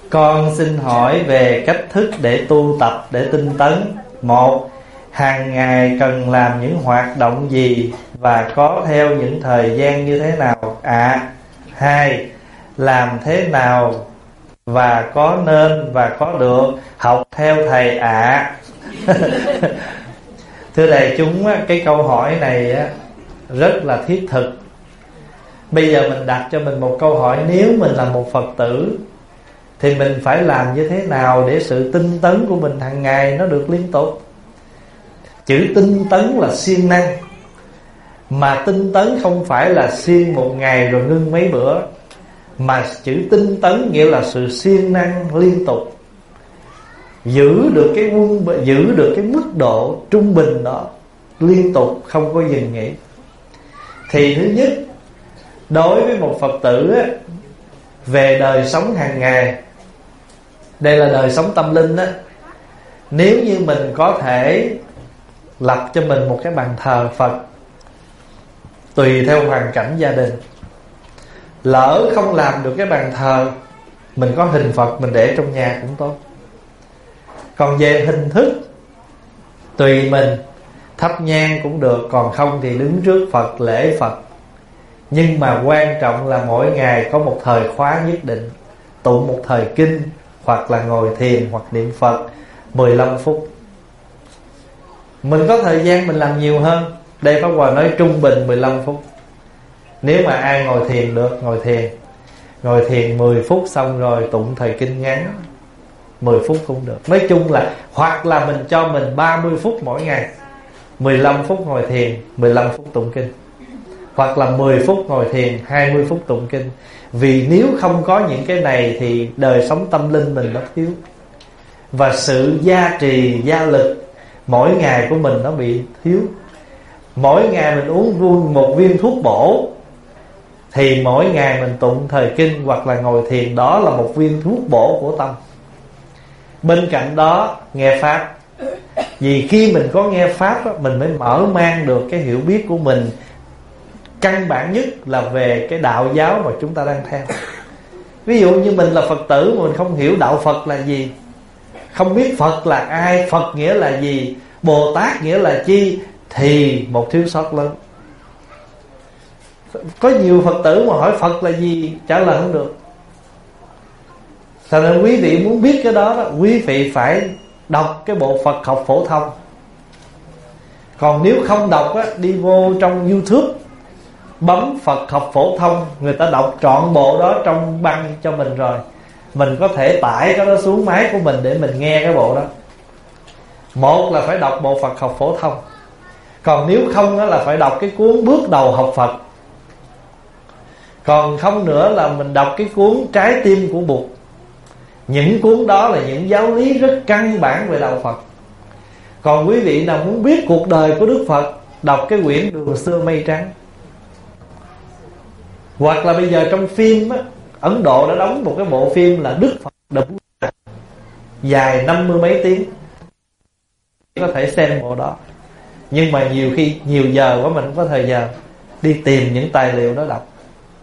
Con xin hỏi về cách thức để tu tập, để tinh tấn. 1. Hàng ngày cần làm những hoạt động gì và có theo những thời gian như thế nào? 2. Làm thế nào và có nên và có được học theo thầy ạ? Thưa đại chúng, cái câu hỏi này rất là thiết thực. Bây giờ mình đặt cho mình một câu hỏi: nếu mình là một Phật tử thì mình phải làm như thế nào để sự tinh tấn của mình hàng ngày nó được liên tục? Chữ tinh tấn là siêng năng, mà tinh tấn không phải là siêng một ngày rồi ngưng mấy bữa, mà chữ tinh tấn nghĩa là sự siêng năng liên tục, giữ được cái mức độ trung bình đó liên tục, không có dừng nghỉ. Thì thứ nhất, đối với một Phật tử về đời sống hàng ngày, đây là đời sống tâm linh á, nếu như mình có thể lập cho mình một cái bàn thờ Phật tùy theo hoàn cảnh gia đình. Lỡ không làm được cái bàn thờ, mình có hình Phật mình để trong nhà cũng tốt. Còn về hình thức tùy mình, thắp nhang cũng được, còn không thì đứng trước Phật lễ Phật. Nhưng mà quan trọng là mỗi ngày có một thời khóa nhất định, tụng một thời kinh, hoặc là ngồi thiền, hoặc niệm Phật 15 phút. Mình có thời gian mình làm nhiều hơn. Đây Pháp Hòa nói trung bình 15 phút. Nếu mà ai ngồi thiền được, ngồi thiền 10 phút xong rồi tụng thời kinh ngắn 10 phút cũng được. Nói chung là hoặc là mình cho mình 30 phút mỗi ngày, 15 phút ngồi thiền, 15 phút tụng kinh, hoặc là 10 phút ngồi thiền, 20 phút tụng kinh. Vì nếu không có những cái này thì đời sống tâm linh mình nó thiếu, và sự gia trì, gia lực mỗi ngày của mình nó bị thiếu. Mỗi ngày mình uống một viên thuốc bổ, thì mỗi ngày mình tụng thời kinh hoặc là ngồi thiền, đó là một viên thuốc bổ của tâm. Bên cạnh đó nghe Pháp, vì khi mình có nghe Pháp đó, mình mới mở mang được cái hiểu biết của mình. Căn bản nhất là về cái đạo giáo mà chúng ta đang theo. Ví dụ như mình là Phật tử mà mình không hiểu đạo Phật là gì, không biết Phật là ai, Phật nghĩa là gì, Bồ Tát nghĩa là chi, thì một thiếu sót lớn. Có nhiều Phật tử mà hỏi Phật là gì trả lời không được. Thành ra quý vị muốn biết cái đó, quý vị phải đọc cái bộ Phật học phổ thông. Còn nếu không đọc đi vô trong YouTube, bấm Phật học phổ thông, người ta đọc trọn bộ đó trong băng cho mình rồi. Mình có thể tải cái đó xuống máy của mình để mình nghe cái bộ đó. Một là phải đọc bộ Phật học phổ thông. Còn nếu không là phải đọc cái cuốn Bước đầu học Phật. Còn không nữa là mình đọc cái cuốn Trái tim của Bụt. Những cuốn đó là những giáo lý rất căn bản về đạo Phật. Còn quý vị nào muốn biết cuộc đời của Đức Phật, đọc cái quyển Đường xưa mây trắng. Hoặc là bây giờ trong phim Ấn Độ đã đóng một cái bộ phim là Đức Phật The Buddha, dài 50 mấy tiếng, có thể xem bộ đó. Nhưng mà nhiều khi nhiều giờ quá mình không có thời giờ đi tìm những tài liệu đó đọc.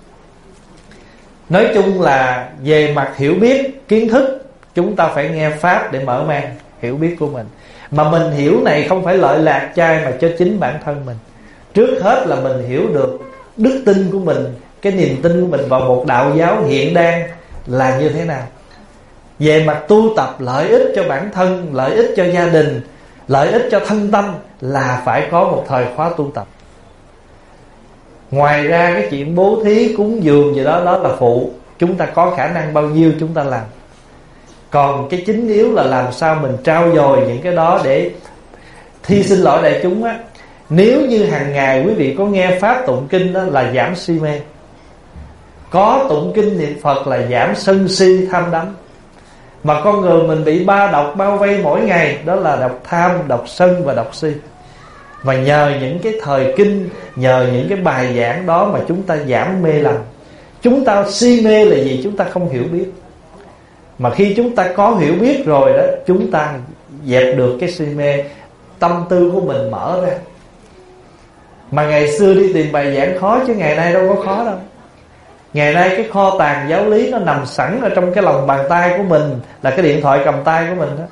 Nói chung là về mặt hiểu biết, kiến thức, chúng ta phải nghe Pháp để mở mang hiểu biết của mình. Mà mình hiểu này không phải lợi lạc trai, mà cho chính bản thân mình. Trước hết là mình hiểu được đức tin của mình, cái niềm tin của mình vào một đạo giáo hiện đang là như thế nào. Về mặt tu tập, lợi ích cho bản thân, lợi ích cho gia đình, lợi ích cho thân tâm, là phải có một thời khóa tu tập. Ngoài ra cái chuyện bố thí, cúng dường gì đó, đó là phụ. Chúng ta có khả năng bao nhiêu chúng ta làm. Còn cái chính yếu là làm sao mình trau dồi những cái đó để xin lỗi đại chúng nếu như hàng ngày quý vị có nghe Pháp tụng kinh đó là giảm si mê, có tụng kinh niệm Phật là giảm sân si tham đắm. Mà con người mình bị ba độc bao vây mỗi ngày, đó là độc tham, độc sân và độc si. Và nhờ những cái thời kinh, nhờ những cái bài giảng đó mà chúng ta giảm mê lầm. Chúng ta si mê là gì? Chúng ta không hiểu biết. Mà khi chúng ta có hiểu biết rồi đó, chúng ta dẹp được cái si mê, tâm tư của mình mở ra. Mà ngày xưa đi tìm bài giảng khó, chứ ngày nay đâu có khó đâu. Ngày nay cái kho tàng giáo lý nó nằm sẵn ở trong cái lòng bàn tay của mình, là cái điện thoại cầm tay của mình đó.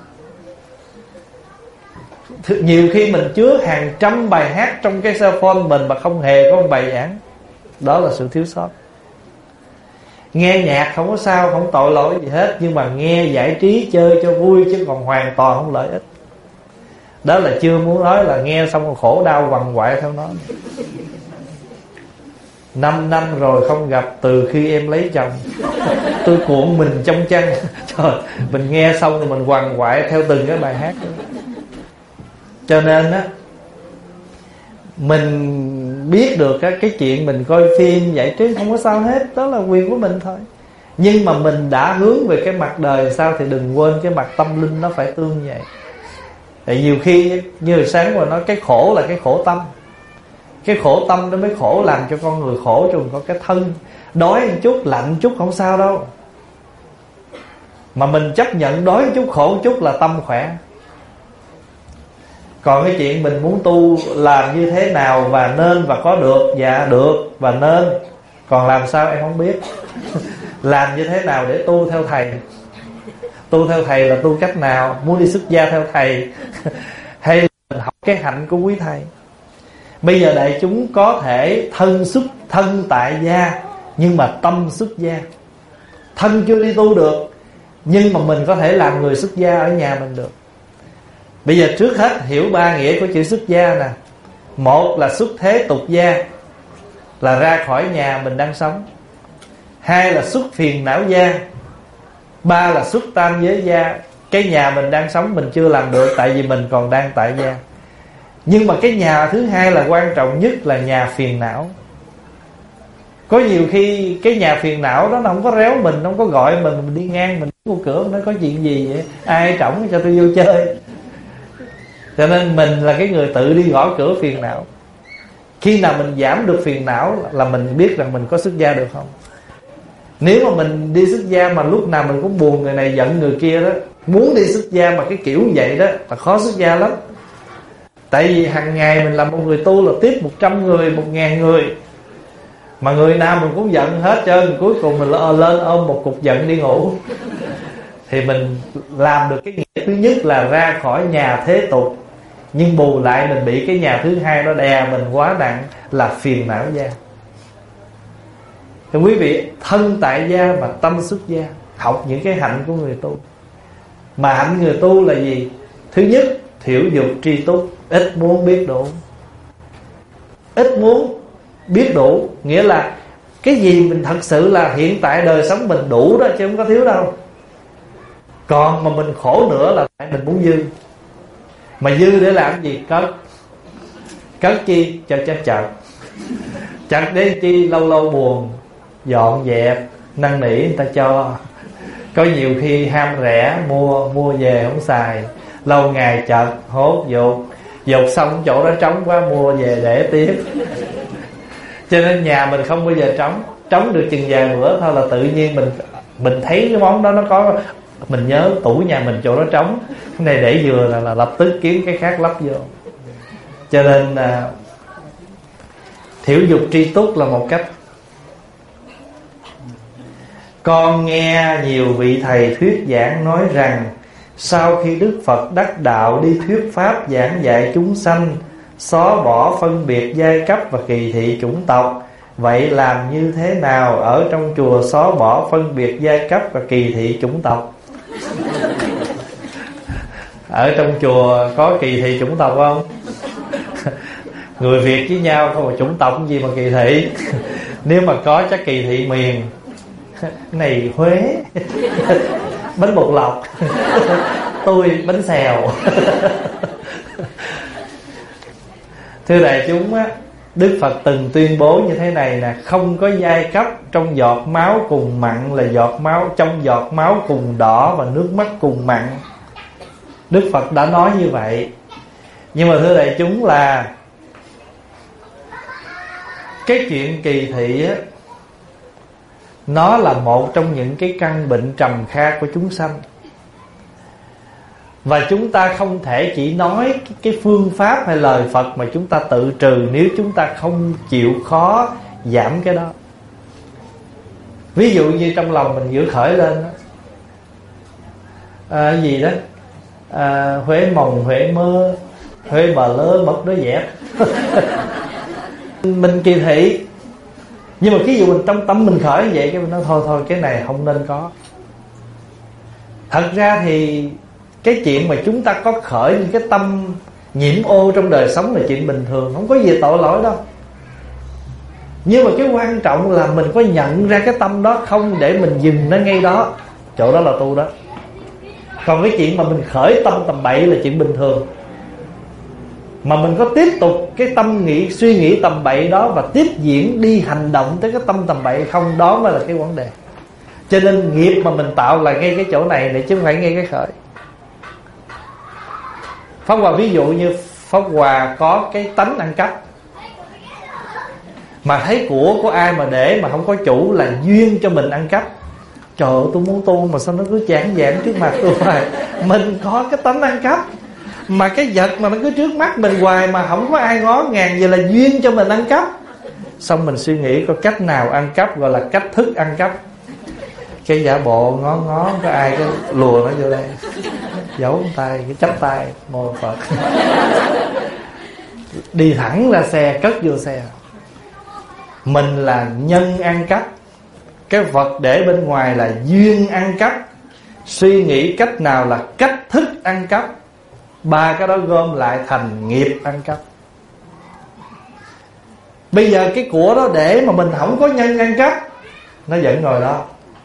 Nhiều khi mình chứa hàng trăm bài hát trong cái cell phone mình mà không hề có một bài giảng. Đó là sự thiếu sót. Nghe nhạc không có sao, không tội lỗi gì hết, nhưng mà nghe giải trí chơi cho vui, chứ còn hoàn toàn không lợi ích. Đó là chưa muốn nói là nghe xong rồi khổ đau quằn quại theo nó. 5 năm rồi không gặp từ khi em lấy chồng. Tôi cuộn mình trong chăn. Trời, mình nghe xong rồi mình quằn quại theo từng cái bài hát đó. Cho nên á, mình biết được cái chuyện mình coi phim giải trí không có sao hết, đó là quyền của mình thôi. Nhưng mà mình đã hướng về cái mặt đời sao thì đừng quên cái mặt tâm linh nó phải tương vậy. Tại nhiều khi như hồi sáng mà nói, cái khổ là cái khổ tâm. Cái khổ tâm nó mới khổ, làm cho con người khổ trong có cái thân. Đói một chút, lạnh một chút không sao đâu. Mà mình chấp nhận đói một chút, khổ một chút là tâm khỏe. Còn cái chuyện mình muốn tu làm như thế nào và nên và có được, dạ được và nên. Còn làm sao em không biết. Làm như thế nào để tu theo thầy. Tu theo thầy là tu cách nào? Muốn đi xuất gia theo thầy hay mình học cái hạnh của quý thầy? Bây giờ đại chúng có thể thân tại gia, nhưng mà tâm xuất gia. Thân chưa đi tu được, nhưng mà mình có thể làm người xuất gia ở nhà mình được. Bây giờ trước hết hiểu ba nghĩa của chữ xuất gia nè. Một là xuất thế tục gia, là ra khỏi nhà mình đang sống. Hai là xuất phiền não gia. Ba là xuất tam giới gia. Cái nhà mình đang sống mình chưa làm được, tại vì mình còn đang tại gia. Nhưng mà cái nhà thứ hai là quan trọng nhất, là nhà phiền não. Có nhiều khi cái nhà phiền não đó nó không có réo mình, nó không có gọi mình đi ngang, mình vô cửa nó có chuyện gì vậy, ai trỏng cho tôi vô chơi. Cho nên mình là cái người tự đi gõ cửa phiền não. Khi nào mình giảm được phiền não là mình biết rằng mình có xuất gia được không. Nếu mà mình đi xuất gia mà lúc nào mình cũng buồn người này giận người kia đó, muốn đi xuất gia mà cái kiểu vậy đó là khó xuất gia lắm. Tại vì hàng ngày mình làm một người tu là tiếp 100 người, 1000 người, mà người nào mình cũng giận hết trơn. Cuối cùng mình lên ôm một cục giận đi ngủ. Thì mình làm được cái nghĩa thứ nhất là ra khỏi nhà thế tục, nhưng bù lại mình bị cái nhà thứ hai nó đè mình quá nặng, là phiền não gia. Thì quý vị, thân tại gia mà tâm xuất gia. Học những cái hạnh của người tu. Mà hạnh người tu là gì? Thứ nhất, thiểu dục tri túc, ít muốn biết đủ. Ít muốn biết đủ nghĩa là cái gì mình thật sự là hiện tại đời sống mình đủ đó, chứ không có thiếu đâu. Còn mà mình khổ nữa là tại mình muốn dư. Mà dư để làm gì? Cất chi cho chật. Chật đến chi lâu lâu buồn, dọn dẹp, năn nỉ người ta cho. Có nhiều khi ham rẻ, mua về không xài, lâu ngày chật hốt dột xong chỗ đó trống quá, mua về để tiếp. Cho nên nhà mình không bao giờ trống được chừng vài bữa thôi là tự nhiên mình thấy cái món đó nó có, mình nhớ tủ nhà mình chỗ đó trống, cái này để vừa là lập tức kiếm cái khác lắp vô. Cho nên thiểu dục tri túc là một cách. Con nghe nhiều vị thầy thuyết giảng nói rằng sau khi Đức Phật đắc đạo đi thuyết pháp giảng dạy chúng sanh, xóa bỏ phân biệt giai cấp và kỳ thị chủng tộc. Vậy làm như thế nào ở trong chùa xóa bỏ phân biệt giai cấp và kỳ thị chủng tộc? Ở trong chùa có kỳ thị chủng tộc không? Người Việt với nhau không, mà chủng tộc gì mà kỳ thị. Nếu mà có chắc kỳ thị miền. Cái này Huế bánh bột lọc, tôi bánh xèo. Thưa đại chúng á, Đức Phật từng tuyên bố như thế này nè: không có giai cấp, trong giọt máu cùng mặn là giọt máu, trong giọt máu cùng đỏ và nước mắt cùng mặn. Đức Phật đã nói như vậy. Nhưng mà thưa đại chúng là cái chuyện kỳ thị á, nó là một trong những cái căn bệnh trầm kha của chúng sanh. Và chúng ta không thể chỉ nói cái phương pháp hay lời Phật mà chúng ta tự trừ, nếu chúng ta không chịu khó giảm cái đó. Ví dụ như trong lòng mình giữ khởi lên đó, gì đó, Huế mồng Huế mơ, Huế bà lơ mất đứa dẹp. Mình kỳ thị. Nhưng mà ví dụ mình trong tâm mình khởi như vậy, cái mình nói thôi cái này không nên có. Thật ra thì cái chuyện mà chúng ta có khởi những cái tâm nhiễm ô trong đời sống là chuyện bình thường, không có gì tội lỗi đâu. Nhưng mà cái quan trọng là mình có nhận ra cái tâm đó không, để mình dừng nó ngay đó. Chỗ đó là tu đó. Còn cái chuyện mà mình khởi tâm tầm bậy là chuyện bình thường. Mà mình có tiếp tục cái tâm nghĩ, suy nghĩ tầm bậy đó và tiếp diễn đi hành động tới cái tâm tầm bậy không, đó mới là cái vấn đề. Cho nên nghiệp mà mình tạo là ngay cái chỗ này, để chứ không phải ngay cái khởi. Pháp Hòa ví dụ như Pháp Hòa có cái tánh ăn cắp, mà thấy của ai mà để mà không có chủ là duyên cho mình ăn cắp. Trời ơi, tôi muốn tu mà sao nó cứ chán giảng trước mặt tôi hoài. Mình có cái tánh ăn cắp, mà cái vật mà nó cứ trước mắt mình hoài mà không có ai ngó ngàng, vậy là duyên cho mình ăn cắp. Xong mình suy nghĩ có cách nào ăn cắp, gọi là cách thức ăn cắp. Cái giả bộ ngó có ai cái lùa nó vô đây, giấu tay, cái chắp tay mô Phật. Đi thẳng ra xe, cất vô xe. Mình là nhân ăn cắp, cái vật để bên ngoài là duyên ăn cắp. Suy nghĩ cách nào là cách thức ăn cắp. Ba cái đó gom lại thành nghiệp ăn cắp. Bây giờ cái của đó để mà mình không có nhân ăn cắp, nó vẫn ngồi đó.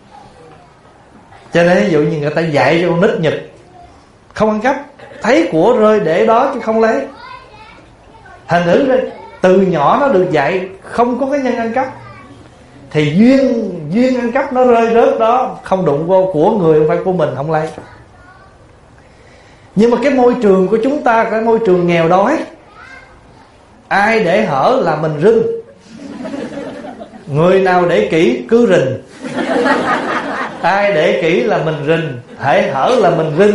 Cho nên ví dụ như người ta dạy cho con nít Nhật không ăn cắp, thấy của rơi để đó chứ không lấy. Thành thử ra từ nhỏ nó được dạy không có cái nhân ăn cắp, thì duyên ăn cắp nó rơi rớt đó, không đụng vô của người, không phải của mình, không lấy. Nhưng mà cái môi trường của chúng ta, cái môi trường nghèo đói, ai để hở là mình rinh. Người nào để kỹ cứ rình. Ai để kỹ là mình rình, hễ hở là mình rinh.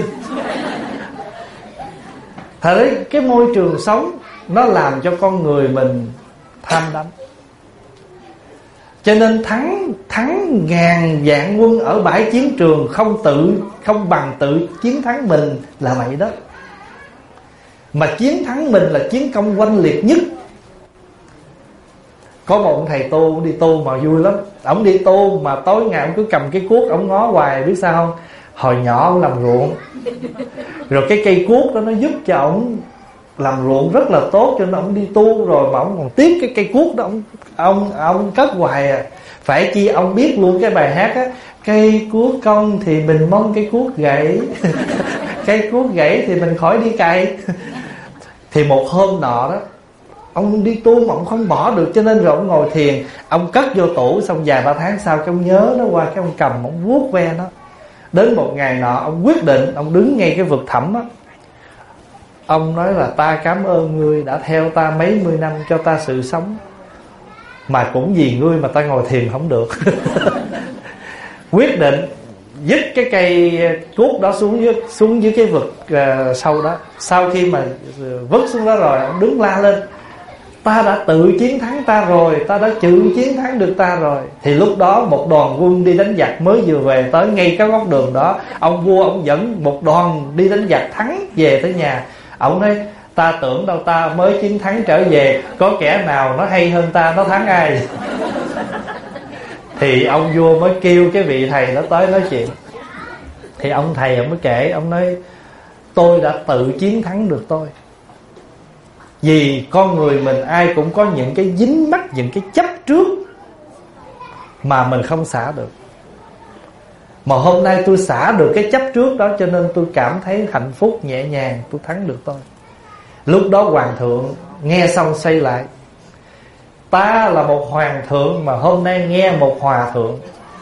Thật đấy, cái môi trường sống nó làm cho con người mình tham đắm. Cho nên thắng ngàn vạn quân ở bãi chiến trường không bằng tự chiến thắng mình là vậy đó. Mà chiến thắng mình là chiến công oanh liệt nhất. Có một ông thầy tu đi tu mà vui lắm. Ông đi tu mà tối ngày ông cứ cầm cái cuốc, ông ngó hoài, biết sao không? Hồi nhỏ ông làm ruộng, rồi cái cây cuốc đó nó giúp cho ông làm ruộng rất là tốt, cho nên ông đi tu rồi mà ông còn tiếc cái cây cuốc đó, ông cất hoài à. Phải chi ông biết luôn cái bài hát á, cây cuốc cong thì mình mong cây cuốc gãy. Cây cuốc gãy thì mình khỏi đi cày. Thì một hôm nọ đó, ông đi tu mà ông không bỏ được, cho nên rồi ông ngồi thiền, ông cất vô tủ, xong vài ba tháng sau cái ông nhớ nó qua, cái ông cầm ông vuốt ve nó. Đến một ngày nọ ông quyết định, ông đứng ngay cái vực thẳm á, ông nói là ta cảm ơn ngươi đã theo ta mấy mươi năm cho ta sự sống, mà cũng vì ngươi mà ta ngồi thiền không được. Quyết định dứt cái cây cuốc đó xuống dưới cái vực sâu đó. Sau khi mà vứt xuống đó rồi, ông đứng la lên, ta đã tự chiến thắng ta rồi, ta đã tự chiến thắng được ta rồi. Thì lúc đó một đoàn quân đi đánh giặc mới vừa về tới ngay cái góc đường đó. Ông vua ông dẫn một đoàn đi đánh giặc thắng về tới nhà. Ông nói ta tưởng đâu ta mới chiến thắng trở về, có kẻ nào nó hay hơn ta, nó thắng ai. Thì ông vua mới kêu cái vị thầy đó tới nói chuyện. Thì ông thầy ông mới kể, ông nói tôi đã tự chiến thắng được tôi. Vì con người mình ai cũng có những cái dính mắc, những cái chấp trước mà mình không xả được. Mà hôm nay tôi xả được cái chấp trước đó, cho nên tôi cảm thấy hạnh phúc nhẹ nhàng, tôi thắng được tôi. Lúc đó hoàng thượng nghe xong xoay lại, ta là một hoàng thượng mà hôm nay nghe một hòa thượng,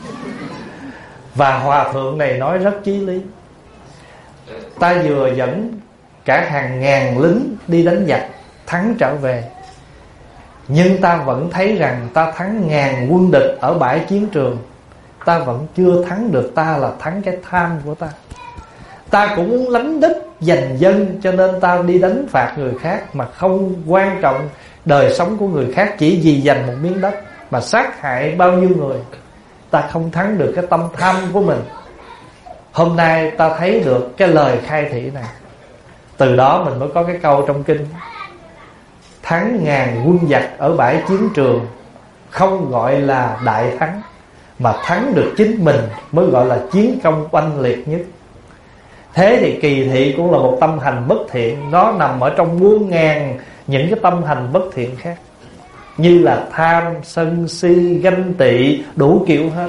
và hòa thượng này nói rất chí lý. Ta vừa dẫn cả hàng ngàn lính đi đánh giặc thắng trở về, nhưng ta vẫn thấy rằng ta thắng ngàn quân địch ở bãi chiến trường, ta vẫn chưa thắng được ta là thắng cái tham của ta. Ta cũng muốn lánh đích giành dân, cho nên ta đi đánh phạt người khác, mà không quan trọng đời sống của người khác, chỉ vì giành một miếng đất mà sát hại bao nhiêu người. ta không thắng được cái tâm tham của mình. Hôm nay ta thấy được cái lời khai thị này, từ đó mình mới có cái câu trong kinh: thắng ngàn quân giặc ở bãi chiến trường không gọi là đại thắng, mà thắng được chính mình mới gọi là chiến công oanh liệt nhất. Thế thì kỳ thị cũng là một tâm hành bất thiện. Nó nằm ở trong muôn ngàn những cái tâm hành bất thiện khác, như là tham, sân si, ganh tị, đủ kiểu hết.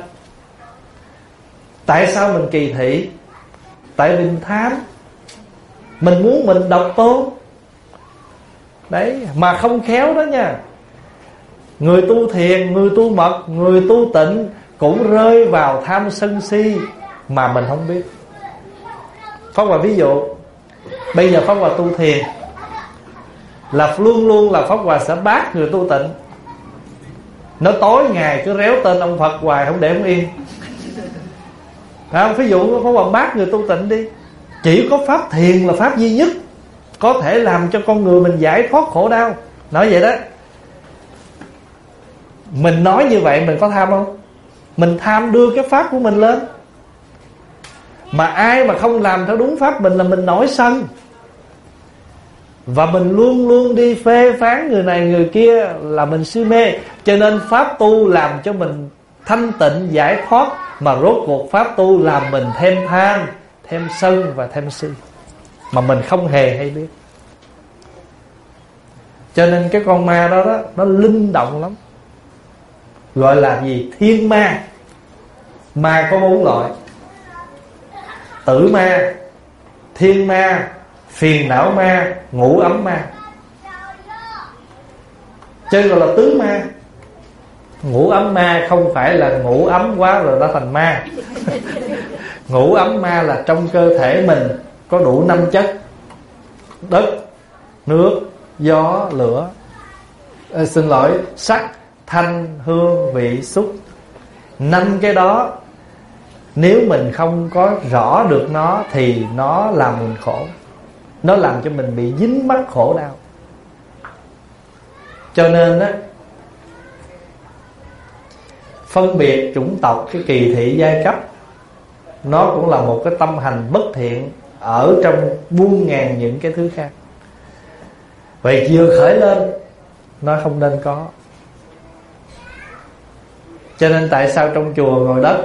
Tại sao mình kỳ thị? Tại vì mình tham. Mình muốn mình độc tôn. Đấy, mà không khéo đó nha. Người tu thiền, người tu mật, người tu tịnh cũng rơi vào tham sân si mà mình không biết. Pháp Hòa ví dụ, bây giờ Pháp Hòa tu thiền là luôn luôn là Pháp Hòa sẽ bác người tu tịnh. Nó tối ngày cứ réo tên ông Phật hoài, không để ông yên. Ví dụ Pháp Hòa bác người tu tịnh đi. Chỉ có pháp thiền là pháp duy nhất có thể làm cho con người mình giải thoát khổ đau. Nói vậy đó. Mình nói như vậy mình có tham không? Mình tham đưa cái pháp của mình lên. Mà ai mà không làm theo đúng pháp mình là mình nổi sân. Và mình luôn luôn đi phê phán người này người kia là mình si mê. Cho nên pháp tu làm cho mình thanh tịnh giải thoát, mà rốt cuộc pháp tu làm mình thêm tham, thêm sân và thêm si, mà mình không hề hay biết. Cho nên cái con ma đó, nó linh động lắm. Gọi là gì? Thiên ma. Ma có 4 loại: tử ma, thiên ma, phiền não ma, ngũ ấm ma. Chứ gọi là tứ ma. Ngũ ấm ma không phải là ngủ ấm quá rồi đã thành ma. Ngũ ấm ma là trong cơ thể mình có đủ 5 chất: đất, nước, gió, lửa. Sắc, thanh, hương, vị, xúc. 5 cái đó nếu mình không có rõ được nó thì nó làm mình khổ. Nó làm cho mình bị dính mắc khổ đau. Cho nên á, phân biệt chủng tộc, cái kỳ thị giai cấp, nó cũng là một cái tâm hành bất thiện ở trong muôn ngàn những cái thứ khác. Vậy vừa khởi lên nó không nên có. Cho nên tại sao trong chùa ngồi đất?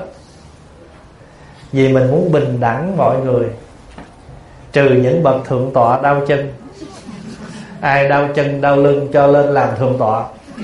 Vì mình muốn bình đẳng mọi người, trừ những bậc thượng tọa đau chân. Ai đau chân đau lưng cho lên làm thượng tọa.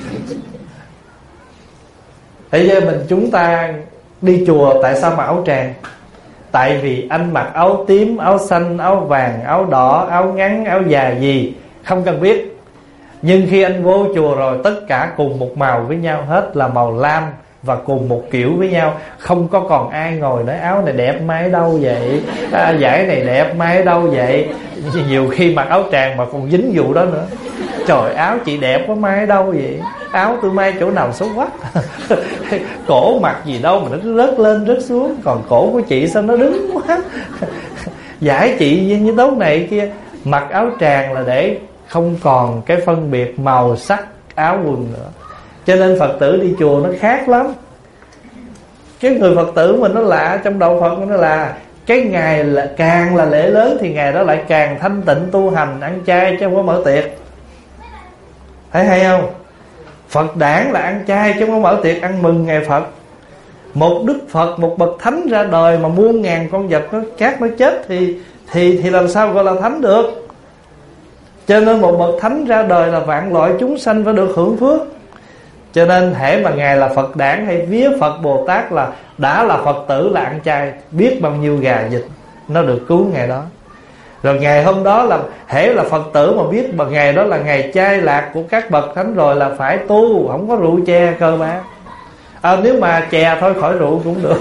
Thế cho chúng ta đi chùa tại sao mặc áo tràng? Tại vì anh mặc áo tím, áo xanh, áo vàng, áo đỏ, áo ngắn, áo dài gì không cần biết. Nhưng khi anh vô chùa rồi, tất cả cùng một màu với nhau hết, là màu lam và cùng một kiểu với nhau. Không có còn ai ngồi nói áo này đẹp mai đâu vậy, vải này đẹp mai đâu vậy. Nhiều khi mặc áo tràng mà còn dính vụ đó nữa. Trời, áo chị đẹp quá mai đâu vậy, áo tôi may chỗ nào xấu quá. Cổ mặc gì đâu mà nó cứ rớt lên rớt xuống, còn cổ của chị sao nó đứng quá. Vải chị như tốt này kia. Mặc áo tràng là để không còn cái phân biệt màu sắc áo quần nữa. Cho nên Phật tử đi chùa nó khác lắm. Cái người Phật tử mình nó lạ, trong đạo Phật nó là cái ngày là càng là lễ lớn thì ngày đó lại càng thanh tịnh tu hành, ăn chay chứ không có mở tiệc. Thấy hay không? Phật đản là ăn chay chứ không có mở tiệc ăn mừng ngày Phật. Một Đức Phật, một bậc thánh ra đời mà muôn ngàn con vật nó khác nó chết thì làm sao gọi là thánh được? Cho nên một bậc thánh ra đời là vạn loại chúng sanh phải được hưởng phước. Cho nên hễ mà ngài là Phật đản hay vía Phật Bồ Tát là đã là Phật tử là ăn chay, biết bao nhiêu gà vịt nó được cứu ngày đó. Rồi ngày hôm đó là hễ là Phật tử mà biết mà ngày đó là ngày chay lạc của các bậc thánh rồi là phải tu, không có rượu chè cơ bản. Nếu mà chè thôi khỏi rượu cũng được.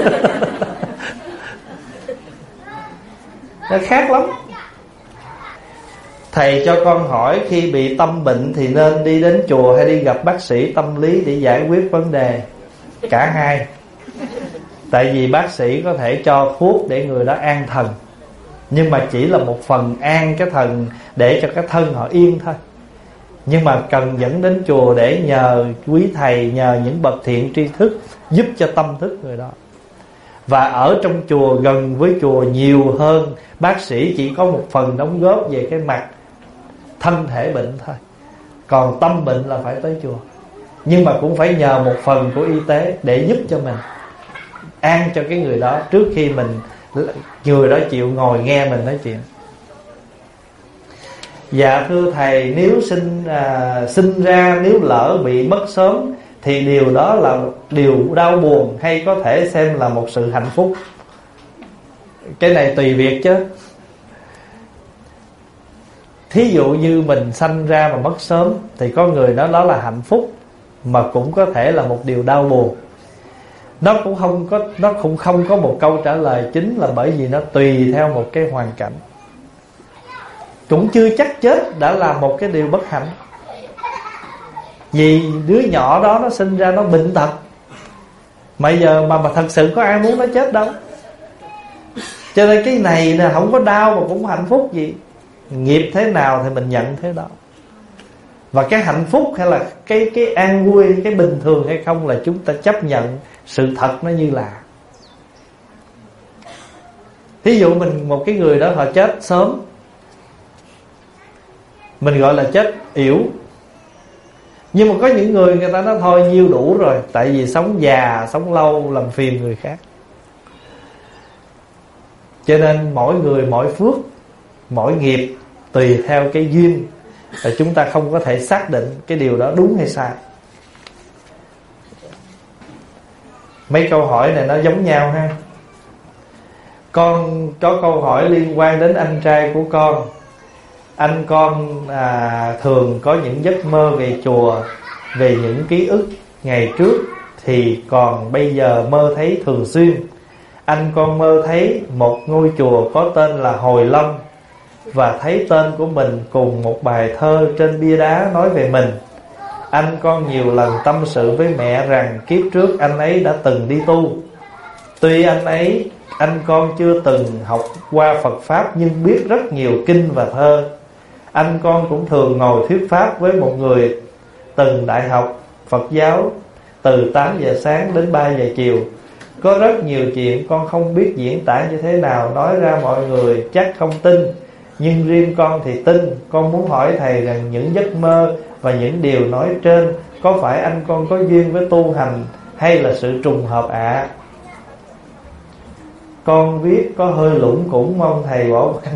Nó khác lắm. Thầy cho con hỏi, khi bị tâm bệnh thì nên đi đến chùa hay đi gặp bác sĩ tâm lý để giải quyết vấn đề? Cả hai. Tại vì bác sĩ có thể cho thuốc để người đó an thần, nhưng mà chỉ là một phần an cái thần để cho cái thân họ yên thôi. Nhưng mà cần dẫn đến chùa để nhờ quý thầy, nhờ những bậc thiện tri thức giúp cho tâm thức người đó. Và ở trong chùa, gần với chùa nhiều hơn, bác sĩ chỉ có một phần đóng góp về cái mặt thân thể bệnh thôi, còn tâm bệnh là phải tới chùa. Nhưng mà cũng phải nhờ một phần của y tế để giúp cho mình, an cho cái người đó trước khi người đó chịu ngồi nghe mình nói chuyện. Dạ thưa thầy, nếu sinh ra nếu lỡ bị mất sớm thì điều đó là điều đau buồn hay có thể xem là một sự hạnh phúc? Cái này tùy việc chứ. Thí dụ như mình sanh ra mà mất sớm thì có người nói đó là hạnh phúc, mà cũng có thể là một điều đau buồn. Nó cũng không có một câu trả lời chính, là bởi vì nó tùy theo một cái hoàn cảnh. Cũng chưa chắc chết đã là một cái điều bất hạnh, vì đứa nhỏ đó nó sinh ra nó bệnh tật, mà giờ mà thật sự có ai muốn nó chết đâu. Cho nên cái này là không có đau mà cũng hạnh phúc gì. Nghiệp thế nào thì mình nhận thế đó. Và cái hạnh phúc hay là cái an vui, cái bình thường hay không là chúng ta chấp nhận sự thật nó như là. Thí dụ một cái người đó họ chết sớm, mình gọi là chết yểu. Nhưng mà có những người ta nói thôi nhiêu đủ rồi, tại vì sống già sống lâu làm phiền người khác. Cho nên mỗi người mỗi phước, mỗi nghiệp tùy theo cái duyên, và chúng ta không có thể xác định cái điều đó đúng hay sai. Mấy câu hỏi này nó giống nhau ha. Con có câu hỏi liên quan đến anh trai của con. Anh con thường có những giấc mơ về chùa, về những ký ức ngày trước, thì còn bây giờ mơ thấy thường xuyên. Anh con mơ thấy một ngôi chùa có tên là Hồi Lâm, và thấy tên của mình cùng một bài thơ trên bia đá nói về mình. Anh con nhiều lần tâm sự với mẹ rằng kiếp trước anh ấy đã từng đi tu. Tuy anh con chưa từng học qua Phật Pháp, nhưng biết rất nhiều kinh và thơ. Anh con cũng thường ngồi thuyết pháp với một người từng đại học Phật giáo từ 8 giờ sáng đến 3 giờ chiều. Có rất nhiều chuyện con không biết diễn tả như thế nào, nói ra mọi người chắc không tin, nhưng riêng con thì tin. Con muốn hỏi thầy rằng những giấc mơ và những điều nói trên có phải anh con có duyên với tu hành hay là sự trùng hợp ạ? Con viết có hơi lủng củng, mong thầy bỏ qua.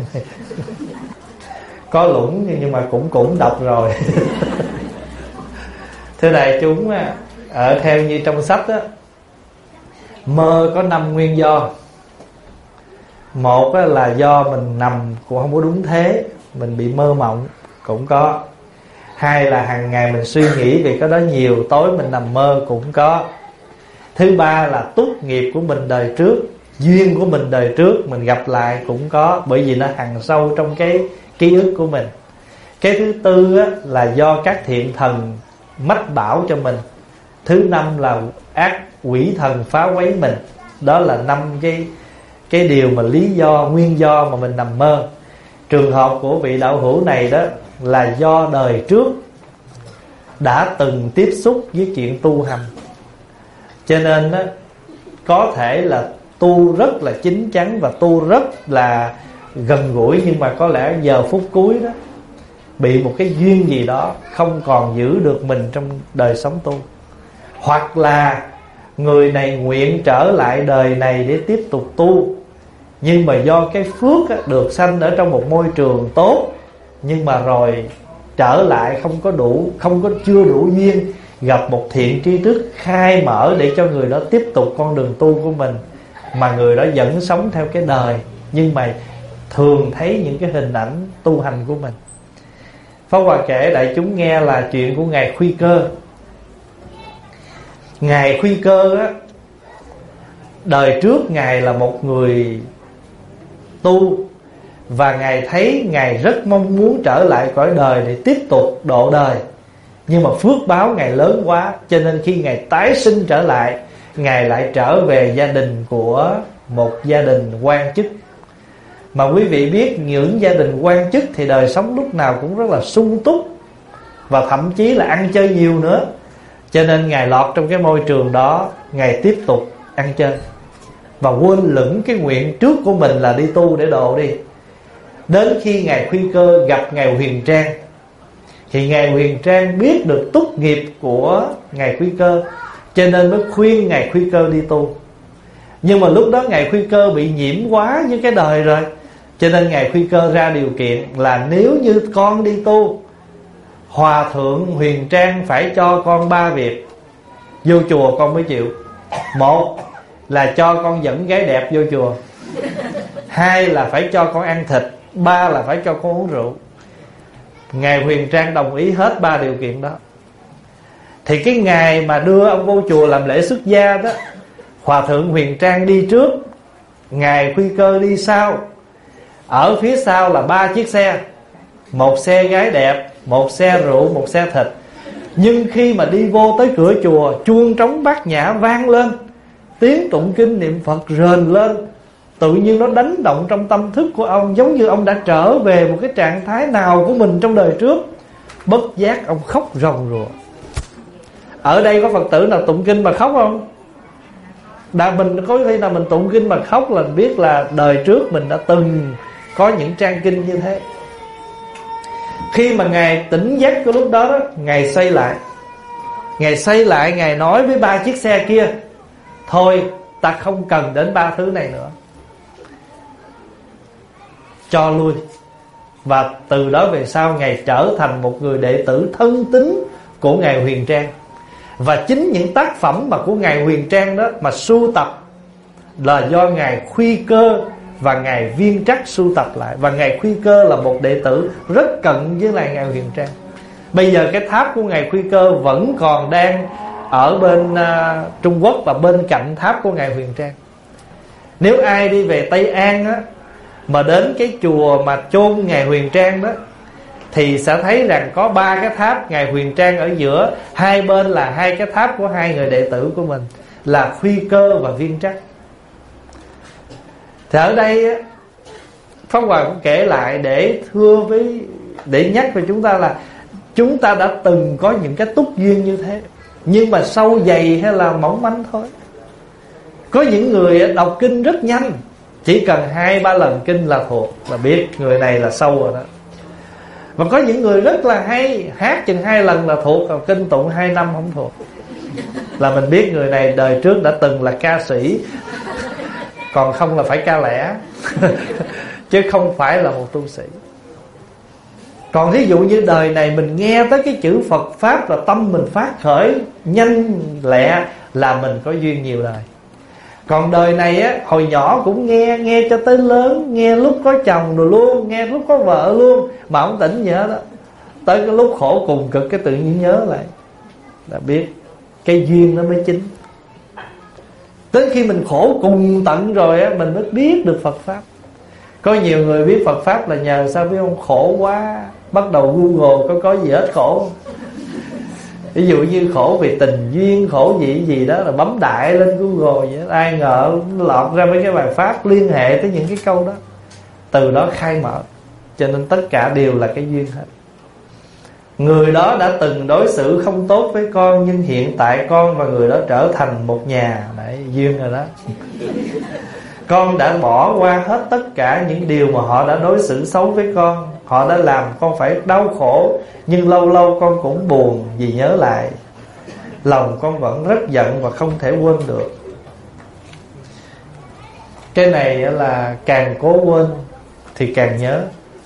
Có lủng nhưng mà cũng đọc rồi. Thưa đại chúng, ở theo như trong sách á, mơ có 5 nguyên do. Một là do mình nằm cũng không có đúng thế, mình bị mơ mộng cũng có. Hai là hàng ngày mình suy nghĩ về cái đó nhiều, tối mình nằm mơ cũng có. Thứ ba là túc nghiệp của mình đời trước, duyên của mình đời trước mình gặp lại cũng có, bởi vì nó hằn sâu trong cái ký ức của mình. Cái thứ tư là do các thiện thần mách bảo cho mình. Thứ năm là ác quỷ thần phá quấy mình. Đó là 5 cái điều mà lý do, nguyên do mà mình nằm mơ. Trường hợp của vị đạo hữu này đó là do đời trước đã từng tiếp xúc với chuyện tu hành, cho nên đó, có thể là tu rất là chín chắn và tu rất là gần gũi, nhưng mà có lẽ giờ phút cuối đó bị một cái duyên gì đó không còn giữ được mình trong đời sống tu. Hoặc là người này nguyện trở lại đời này để tiếp tục tu, nhưng mà do cái phước được sanh ở trong một môi trường tốt, nhưng mà rồi trở lại chưa đủ duyên, gặp một thiện tri thức khai mở để cho người đó tiếp tục con đường tu của mình, mà người đó vẫn sống theo cái đời, nhưng mà thường thấy những cái hình ảnh tu hành của mình. Pháp Hòa kể đại chúng nghe là chuyện của Ngài Khuy Cơ. Ngài Khuy Cơ á, đời trước Ngài là một người tu, và Ngài thấy Ngài rất mong muốn trở lại cõi đời để tiếp tục độ đời. Nhưng mà phước báo Ngài lớn quá, cho nên khi Ngài tái sinh trở lại, Ngài lại trở về gia đình của một gia đình quan chức. Mà quý vị biết những gia đình quan chức thì đời sống lúc nào cũng rất là sung túc, và thậm chí là ăn chơi nhiều nữa. Cho nên Ngài lọt trong cái môi trường đó, Ngài tiếp tục ăn chơi và quên lửng cái nguyện trước của mình là đi tu để độ đi. Đến khi Ngài Khuy Cơ gặp Ngài Huyền Trang, thì Ngài Huyền Trang biết được túc nghiệp của Ngài Khuy Cơ, cho nên mới khuyên Ngài Khuy Cơ đi tu. Nhưng mà lúc đó Ngài Khuy Cơ bị nhiễm quá với cái đời rồi, cho nên Ngài Khuy Cơ ra điều kiện là nếu như con đi tu, Hòa Thượng Huyền Trang phải cho con 3 việc. Vô chùa con mới chịu. Một là cho con dẫn gái đẹp vô chùa, 2 là phải cho con ăn thịt, 3 là phải cho con uống rượu. Ngài Huyền Trang đồng ý hết 3 điều kiện đó. Thì cái ngày mà đưa ông vô chùa làm lễ xuất gia đó, Hòa Thượng Huyền Trang đi trước, Ngài Khuy Cơ đi sau. Ở phía sau là 3 chiếc xe, 1 xe gái đẹp, 1 xe rượu, 1 xe thịt. Nhưng khi mà đi vô tới cửa chùa, chuông trống bát nhã vang lên, tiếng tụng kinh niệm Phật rền lên, tự nhiên nó đánh động trong tâm thức của ông, giống như ông đã trở về một cái trạng thái nào của mình trong đời trước. Bất giác ông khóc ròng rụa. Ở đây có Phật tử nào tụng kinh mà khóc không? Mình có khi nào mình tụng kinh mà khóc là biết là đời trước mình đã từng có những trang kinh như thế. Khi mà Ngài tỉnh giấc của lúc đó, Ngài xoay lại, Ngài nói với 3 chiếc xe kia: thôi ta không cần đến 3 thứ này nữa, cho lui. Và từ đó về sau Ngài trở thành một người đệ tử thân tín của Ngài Huyền Trang. Và chính những tác phẩm mà của Ngài Huyền Trang đó mà sưu tập là do Ngài Khuy Cơ và Ngài Viên Trắc sưu tập lại. Và Ngài Khuy Cơ là một đệ tử rất cận với lại Ngài Huyền Trang. Bây giờ cái tháp của Ngài Khuy Cơ vẫn còn đang ở bên Trung Quốc và bên cạnh tháp của Ngài Huyền Trang. Nếu ai đi về Tây An á, mà đến cái chùa mà chôn Ngài Huyền Trang đó, thì sẽ thấy rằng có 3 cái tháp, Ngài Huyền Trang ở giữa, hai bên là 2 cái tháp của 2 người đệ tử của mình là Khuy Cơ và Viên Trắc. Thì ở đây á, Pháp Hòa cũng kể lại để nhắc với chúng ta là chúng ta đã từng có những cái túc duyên như thế, nhưng mà sâu dày hay là mỏng manh thôi. Có những người đọc kinh rất nhanh, chỉ cần 2-3 lần kinh là thuộc, là biết người này là sâu rồi đó. Và có những người rất là hay, hát chừng 2 lần là thuộc, còn kinh tụng 2 năm không thuộc, là mình biết người này đời trước đã từng là ca sĩ, còn không là phải ca lẻ chứ không phải là một tu sĩ. Còn ví dụ như đời này mình nghe tới cái chữ Phật Pháp là tâm mình phát khởi nhanh lẹ, là mình có duyên nhiều đời. Còn đời này á, hồi nhỏ cũng nghe cho tới lớn, nghe lúc có chồng rồi luôn, nghe lúc có vợ luôn, mà không tỉnh nhớ đó. Tới cái lúc khổ cùng cực cái tự nhiên nhớ lại, là biết cái duyên nó mới chính. Tới khi mình khổ cùng tận rồi á, mình mới biết được Phật Pháp. Có nhiều người biết Phật Pháp là nhờ sao biết không? Khổ quá, bắt đầu Google có gì hết khổ. Ví dụ như khổ vì tình duyên, khổ gì đó là bấm đại lên Google vậy. Ai ngờ lọt ra mấy cái bài pháp liên hệ tới những cái câu đó. Từ đó khai mở. Cho nên tất cả đều là cái duyên hết. Người đó đã từng đối xử không tốt với con, nhưng hiện tại con và người đó trở thành một nhà. Đấy, duyên rồi đó. Con đã bỏ qua hết tất cả những điều mà họ đã đối xử xấu với con. Họ đã làm con phải đau khổ, nhưng lâu lâu con cũng buồn vì nhớ lại. Lòng con vẫn rất giận và không thể quên được. Cái này là càng cố quên thì càng nhớ.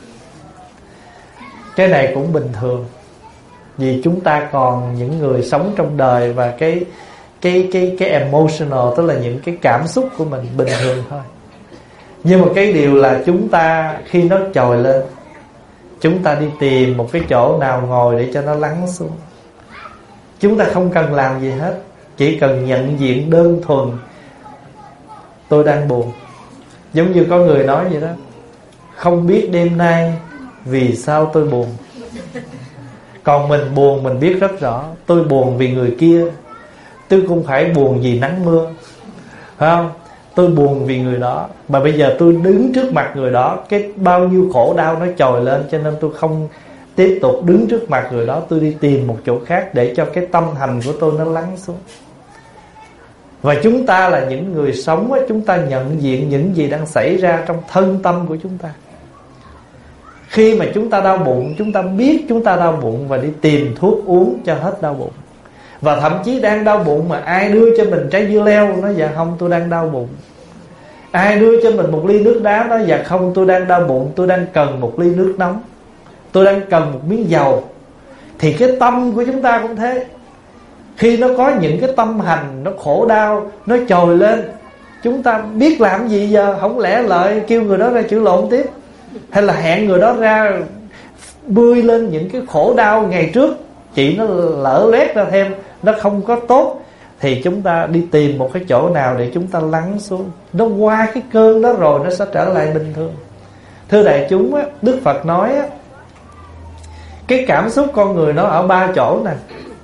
Cái này cũng bình thường, vì chúng ta còn những người sống trong đời, và cái emotional, tức là những cái cảm xúc của mình bình thường thôi. Nhưng mà cái điều là chúng ta khi nó trồi lên, chúng ta đi tìm một cái chỗ nào ngồi để cho nó lắng xuống. Chúng ta không cần làm gì hết, chỉ cần nhận diện đơn thuần tôi đang buồn. Giống như có người nói vậy đó: không biết đêm nay vì sao tôi buồn. Còn mình buồn mình biết rất rõ. Tôi buồn vì người kia, tôi không phải buồn vì nắng mưa, phải không? Tôi buồn vì người đó, mà bây giờ tôi đứng trước mặt người đó, cái bao nhiêu khổ đau nó trồi lên, cho nên tôi không tiếp tục đứng trước mặt người đó, tôi đi tìm một chỗ khác để cho cái tâm hành của tôi nó lắng xuống. Và chúng ta là những người sống, chúng ta nhận diện những gì đang xảy ra trong thân tâm của chúng ta. Khi mà chúng ta đau bụng, chúng ta biết chúng ta đau bụng và đi tìm thuốc uống cho hết đau bụng. Và thậm chí đang đau bụng mà ai đưa cho mình trái dưa leo, nói dạ không, tôi đang đau bụng. Ai đưa cho mình một ly nước đá, nói dạ không, tôi đang đau bụng, tôi đang cần một ly nước nóng, tôi đang cần một miếng dầu. Thì cái tâm của chúng ta cũng thế. Khi nó có những cái tâm hành nó khổ đau, nó trồi lên, chúng ta biết làm gì giờ? Không lẽ lợi kêu người đó ra chửi lộn tiếp, hay là hẹn người đó ra bươi lên những cái khổ đau ngày trước chị nó lỡ loét ra thêm, nó không có tốt. Thì chúng ta đi tìm một cái chỗ nào để chúng ta lắng xuống. Nó qua cái cơn đó rồi nó sẽ trở lại bình thường. Thưa đại chúng á, Đức Phật nói á, cái cảm xúc con người nó ở 3 chỗ nè: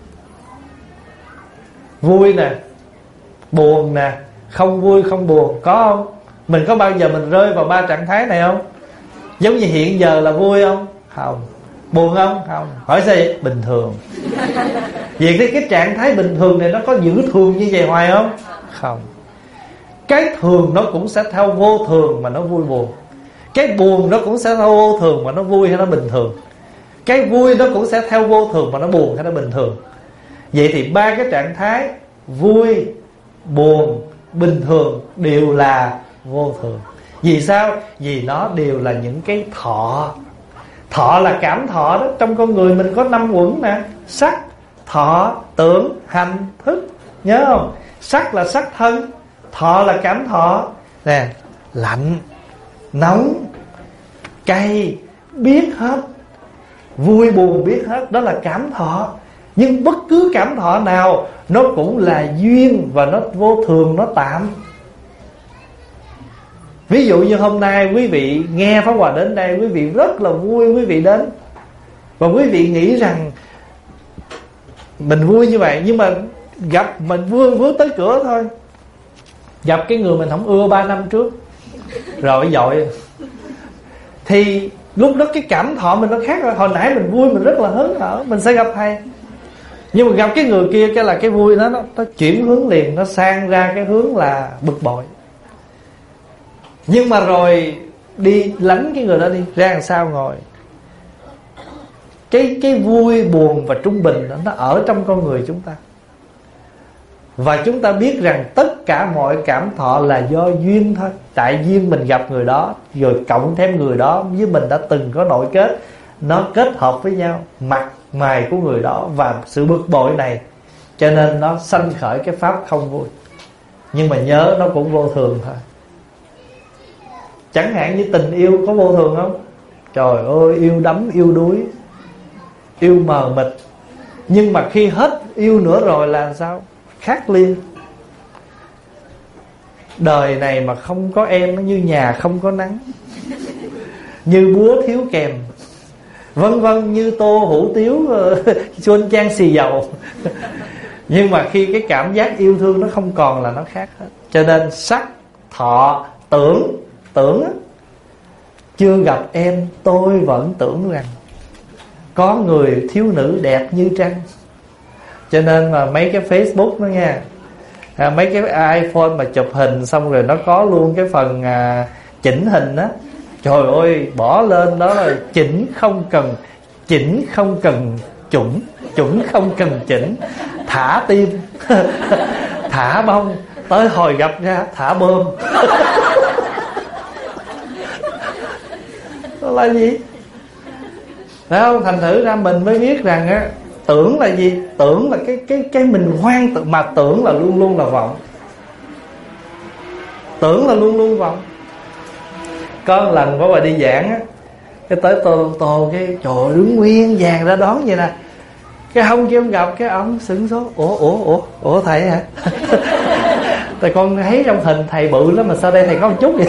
vui nè, buồn nè, không vui không buồn. Có không? Mình có bao giờ mình rơi vào 3 trạng thái này không? Giống như hiện giờ là vui không? Không. Buồn không? Không. Hỏi sao vậy? Bình thường. Vì cái trạng thái bình thường này nó có giữ thường như vậy hoài không? Không. Cái thường nó cũng sẽ theo vô thường mà nó vui buồn. Cái buồn nó cũng sẽ theo vô thường mà nó vui hay nó bình thường. Cái vui nó cũng sẽ theo vô thường mà nó buồn hay nó bình thường. Vậy thì 3 cái trạng thái vui, buồn, bình thường đều là vô thường. Vì sao? Vì nó đều là những cái thọ. Thọ là cảm thọ đó. Trong con người mình có 5 uẩn nè: sắc, thọ, tưởng, hành, thức. Nhớ không? Sắc là sắc thân, thọ là cảm thọ nè, lạnh, nóng, cay, biết hết, vui buồn biết hết. Đó là cảm thọ. Nhưng bất cứ cảm thọ nào nó cũng là duyên và nó vô thường, nó tạm. Ví dụ như hôm nay quý vị nghe Pháp Hòa đến đây, quý vị rất là vui quý vị đến, và quý vị nghĩ rằng mình vui như vậy. Nhưng mà gặp mình vừa tới cửa thôi, gặp cái người mình không ưa 3 năm trước rồi dội, thì lúc đó cái cảm thọ mình nó khác rồi. Hồi nãy mình vui, mình rất là hớn hở, mình sẽ gặp thầy. Nhưng mà gặp cái người kia, cái là cái vui nó chuyển hướng liền, nó sang ra cái hướng là bực bội. Nhưng mà rồi đi lánh cái người đó đi, ra làm sao ngồi. Cái vui, buồn và trung bình đó, nó ở trong con người chúng ta. Và chúng ta biết rằng tất cả mọi cảm thọ là do duyên thôi. Tại duyên mình gặp người đó, rồi cộng thêm người đó với mình đã từng có nội kết, nó kết hợp với nhau, mặt mày của người đó và sự bực bội này, cho nên nó sanh khởi cái pháp không vui. Nhưng mà nhớ nó cũng vô thường thôi. Chẳng hạn như tình yêu có vô thường không? Trời ơi, yêu đắm, yêu đuối, yêu mờ mịt. Nhưng mà khi hết yêu nữa rồi là sao? Khác liền. Đời này mà không có em, nó như nhà không có nắng, như búa thiếu kèm, vân vân, như tô hủ tiếu xuân chan xì dầu. Nhưng mà khi cái cảm giác yêu thương nó không còn là nó khác hết. Cho nên sắc, thọ, tưởng á, chưa gặp em tôi vẫn tưởng rằng có người thiếu nữ đẹp như trăng. Cho nên mà mấy cái Facebook đó nha, mấy cái iPhone mà chụp hình xong rồi nó có luôn cái phần chỉnh hình á, trời ơi, bỏ lên đó là chỉnh không cần chủng, chủng không cần chỉnh, thả tim thả bông, tới hồi gặp ra thả bơm. Đó là gì? Phải không? Thành thử ra mình mới biết rằng á, tưởng là gì? Tưởng là cái mình hoang tưởng, mà tưởng là luôn luôn là vọng. Tưởng là luôn luôn vọng. Có một lần có bà đi giảng á, cái tới tô cái trời đứng nguyên vàng ra đón vậy nè. Cái không cho em gặp, cái ông sửng sốt. Ủa thầy hả? Tại con thấy trong hình thầy bự lắm mà sao đây thầy có một chút vậy?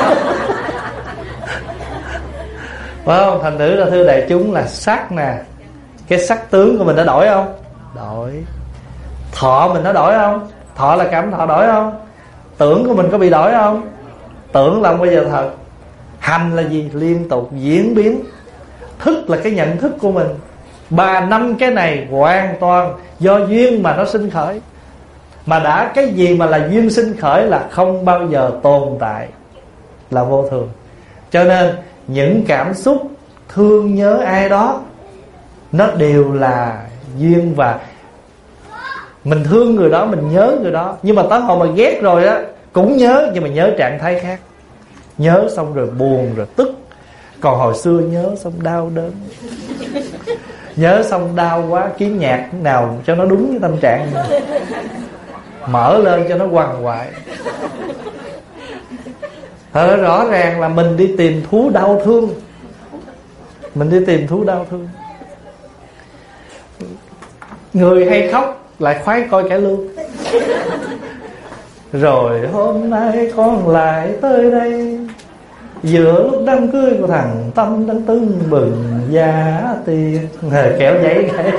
Phải không? Thành thử là thưa đại chúng là sắc nè, cái sắc tướng của mình đã đổi không? Đổi. Thọ mình đã đổi không? Thọ là cảm thọ đổi không? Tưởng của mình có bị đổi không? Tưởng là không bao giờ thật. Hành là gì? Liên tục diễn biến. Thức là cái nhận thức của mình. 3-5 cái này hoàn toàn do duyên mà nó sinh khởi. Mà đã cái gì mà là duyên sinh khởi là không bao giờ tồn tại, là vô thường. Cho nên những cảm xúc thương nhớ ai đó nó đều là duyên. Và mình thương người đó, mình nhớ người đó, nhưng mà tới hồi mà ghét rồi á cũng nhớ, nhưng mà nhớ trạng thái khác. Nhớ xong rồi buồn rồi tức. Còn hồi xưa nhớ xong đau đớn. Nhớ xong đau quá, kiếm nhạc nào cho nó đúng với tâm trạng, mở lên cho nó quằn quại. Rõ ràng là mình đi tìm thú đau thương. Mình đi tìm thú đau thương. Người hay khóc lại khoái coi cải lương. Rồi hôm nay con lại tới đây, giữa lúc đám cưới của thằng Tâm đang tưng bừng giá tiền. Kéo giấy cái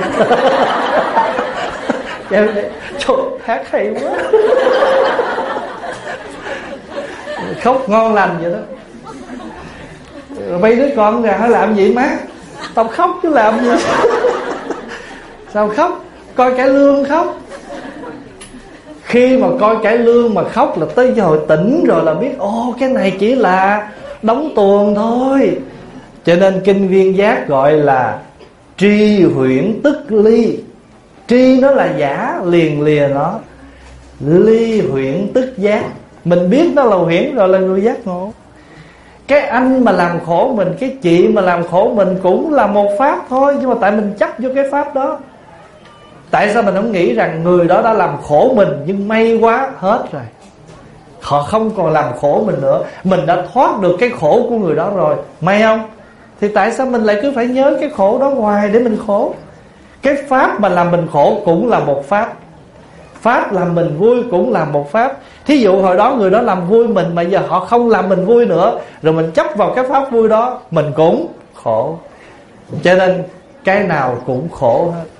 kéo giấy. Trời, hát hay quá. Khóc ngon lành vậy đó. Rồi mấy đứa con ra hỏi làm gì má? Tao khóc chứ làm gì. Sao khóc? Coi cải lương khóc. Khi mà coi cải lương mà khóc là tới hồi tỉnh rồi là biết cái này chỉ là đóng tuồng thôi. Cho nên kinh Viên Giác gọi là tri huyễn tức ly. Tri nó là giả, liền lìa nó. Ly huyễn tức giác. Mình biết nó là huyễn rồi là người giác ngộ. Cái anh mà làm khổ mình, cái chị mà làm khổ mình cũng là một pháp thôi, nhưng mà tại mình chấp vô cái pháp đó. Tại sao mình không nghĩ rằng người đó đã làm khổ mình, nhưng may quá hết rồi, họ không còn làm khổ mình nữa, mình đã thoát được cái khổ của người đó rồi, may không? Thì tại sao mình lại cứ phải nhớ cái khổ đó hoài để mình khổ? Cái pháp mà làm mình khổ cũng là một pháp, pháp làm mình vui cũng là một pháp. Thí dụ hồi đó người đó làm vui mình, mà giờ họ không làm mình vui nữa, rồi mình chấp vào cái pháp vui đó, mình cũng khổ. Cho nên cái nào cũng khổ hết.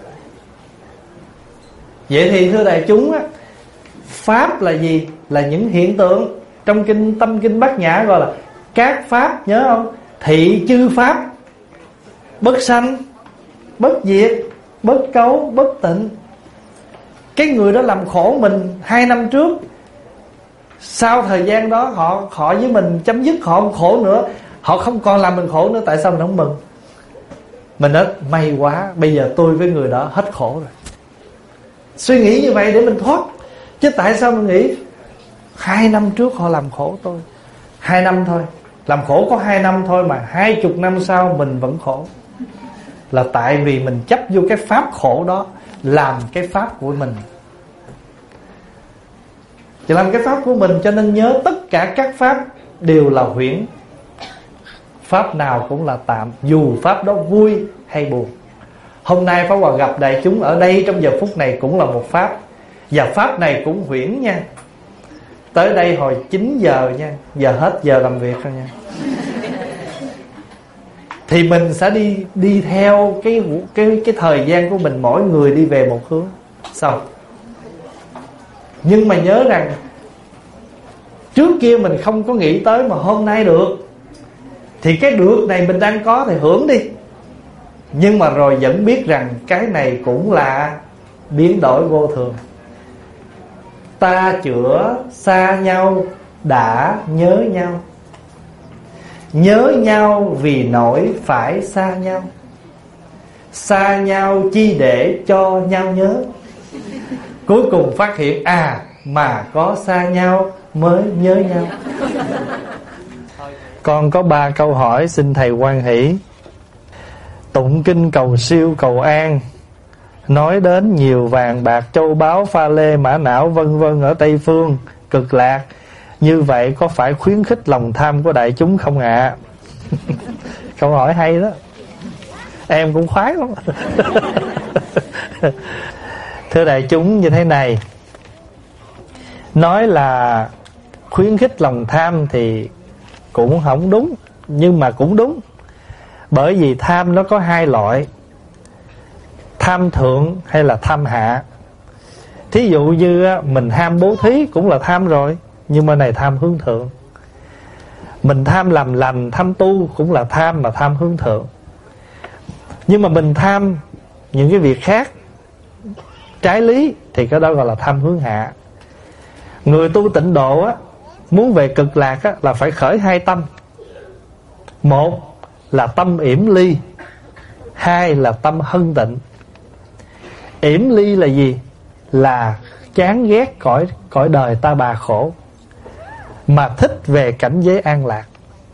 Vậy thì thưa đại chúng á, pháp là gì? Là những hiện tượng. Trong kinh Tâm Kinh Bát Nhã gọi là các pháp, nhớ không? Thị chư pháp, bất sanh, bất diệt, bất cấu, bất tịnh. Cái người đó làm khổ mình 2 năm trước, sau thời gian đó họ với mình chấm dứt, họ không khổ nữa, họ không còn làm mình khổ nữa. Tại sao mình không mừng? Mình nói may quá, bây giờ tôi với người đó hết khổ rồi. Suy nghĩ như vậy để mình thoát. Chứ tại sao mình nghĩ 2 năm trước họ làm khổ tôi, 2 năm thôi, làm khổ có 2 năm thôi mà 20 năm sau mình vẫn khổ. Là tại vì mình chấp vô cái pháp khổ đó, làm cái pháp của mình. Chỉ làm cái pháp của mình, cho nên nhớ tất cả các pháp đều là huyễn. Pháp nào cũng là tạm, dù pháp đó vui hay buồn. Hôm nay Pháp Hòa gặp đại chúng ở đây trong giờ phút này cũng là một pháp. Và pháp này cũng huyễn nha. Tới đây hồi 9 giờ nha, giờ hết giờ làm việc rồi nha. Thì mình sẽ đi theo cái thời gian của mình, mỗi người đi về một hướng. Xong. Nhưng mà nhớ rằng trước kia mình không có nghĩ tới, mà hôm nay được. Thì cái được này mình đang có thì hưởng đi. Nhưng mà rồi vẫn biết rằng cái này cũng là biến đổi vô thường. Ta chữa xa nhau đã nhớ nhau, nhớ nhau vì nỗi phải xa nhau, xa nhau chi để cho nhau nhớ. Cuối cùng phát hiện mà có xa nhau mới nhớ nhau. Con có 3 câu hỏi xin thầy hoan hỷ. Tụng kinh cầu siêu cầu an, nói đến nhiều vàng bạc châu báu pha lê mã não vân vân ở Tây Phương Cực Lạc, như vậy có phải khuyến khích lòng tham của đại chúng không ạ? Câu hỏi hay đó, em cũng khoái lắm. Thưa đại chúng, như thế này, nói là khuyến khích lòng tham thì cũng không đúng, nhưng mà cũng đúng. Bởi vì tham nó có 2 loại, tham thượng hay là tham hạ. Thí dụ như mình ham bố thí cũng là tham rồi, nhưng mà này tham hướng thượng. Mình tham làm lành, tham tu cũng là tham, mà tham hướng thượng. Nhưng mà mình tham những cái việc khác trái lý thì cái đó gọi là tham hướng hạ. Người tu tịnh độ á, muốn về cực lạc á, là phải khởi hai tâm. Một là tâm yểm ly, hai là tâm hân tịnh. Yểm ly là gì? Là chán ghét cõi đời ta bà khổ, mà thích về cảnh giới an lạc,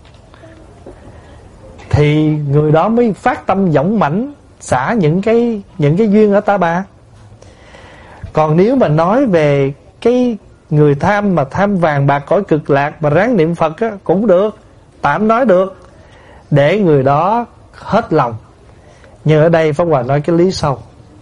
thì người đó mới phát tâm dũng mãnh xả những cái duyên ở ta bà. Còn nếu mà nói về cái người tham mà tham vàng bạc cõi cực lạc mà ráng niệm Phật á, cũng được, tạm nói được, để người đó hết lòng. Nhưng ở đây Pháp Hòa nói cái lý sâu.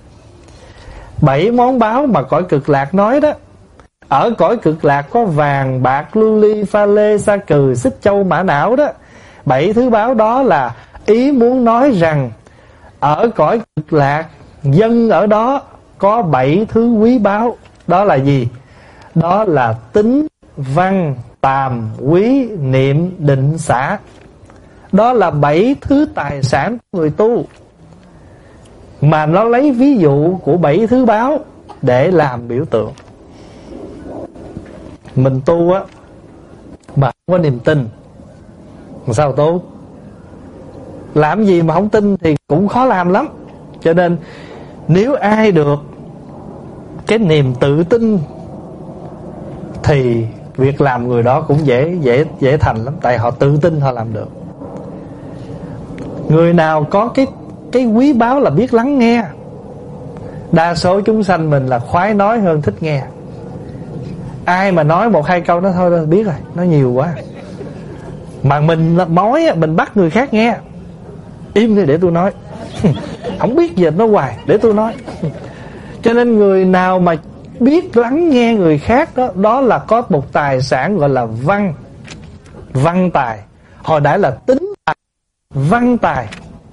7 món báo mà cõi cực lạc nói đó, ở cõi cực lạc có vàng, bạc, lưu ly, pha lê, sa cừ, xích châu, mã não đó. 7 thứ báo đó là ý muốn nói rằng ở cõi cực lạc, dân ở đó có 7 thứ quý báu. Đó là gì? Đó là tính, văn, tàm, quý, niệm, định, xả. Đó là 7 thứ tài sản của người tu, mà nó lấy ví dụ của 7 thứ báo để làm biểu tượng. Mình tu á mà không có niềm tin, làm sao tu? Làm gì mà không tin thì cũng khó làm lắm. Cho nên nếu ai được cái niềm tự tin thì việc làm người đó cũng dễ thành lắm. Tại họ tự tin họ làm được. Người nào có cái quý báu là biết lắng nghe. Đa số chúng sanh mình là khoái nói hơn thích nghe. Ai mà nói 1-2 câu nó thôi biết rồi, nó nhiều quá. Mà mình nói mình bắt người khác nghe. Im đi để tôi nói. Không biết gì nó hoài, để tôi nói. Cho nên người nào mà biết lắng nghe người khác đó, đó là có một tài sản gọi là văn tài. Hồi nãy là tính tài, văn tài,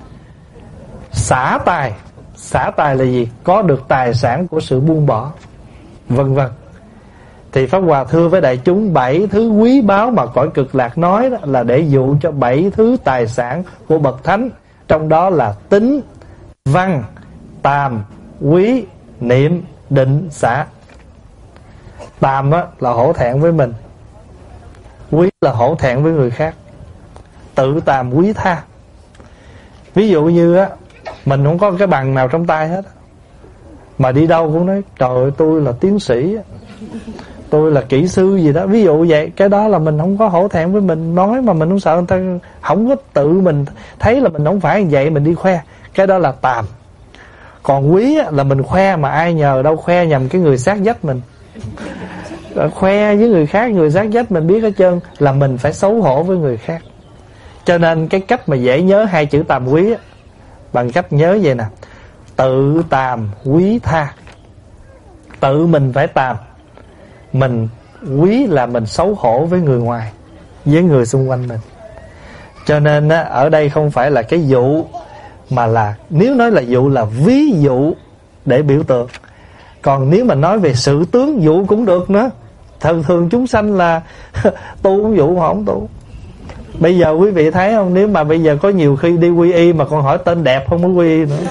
xả tài. Xả tài là gì? Có được tài sản của sự buông bỏ, vân vân. Thì Pháp Hòa thưa với đại chúng, 7 thứ quý báu mà cõi cực lạc nói đó là để dụ cho 7 thứ tài sản của bậc thánh. Trong đó là tính, văn, tàm, quý, niệm, định, xả. Tàm á, là hổ thẹn với mình, quý là hổ thẹn với người khác. Tự tàm quý tha. Ví dụ như á, mình không có cái bằng nào trong tay hết, mà đi đâu cũng nói trời ơi tôi là tiến sĩ, tôi là kỹ sư gì đó, ví dụ vậy. Cái đó là mình không có hổ thẹn với mình, nói mà mình không sợ người ta, không có tự mình thấy là mình không phải vậy mình đi khoe. Cái đó là tàm. Còn quý là mình khoe mà ai nhờ đâu, khoe nhầm cái người sát vách mình. Khoe với người khác, người sát vách mình biết hết trơn, là mình phải xấu hổ với người khác. Cho nên cái cách mà dễ nhớ 2 chữ tàm quý bằng cách nhớ vậy nè: tự tàm quý tha. Tự mình phải tàm, mình quý là mình xấu hổ với người ngoài, với người xung quanh mình. Cho nên ở đây không phải là cái dụ, mà là, nếu nói là dụ là ví dụ để biểu tượng. Còn nếu mà nói về sự tướng, dụ cũng được nữa. Thường chúng sanh là tu cũng dụ, họ không tu. Bây giờ quý vị thấy không, nếu mà bây giờ có nhiều khi đi quy y mà còn hỏi tên đẹp không có quy y nữa.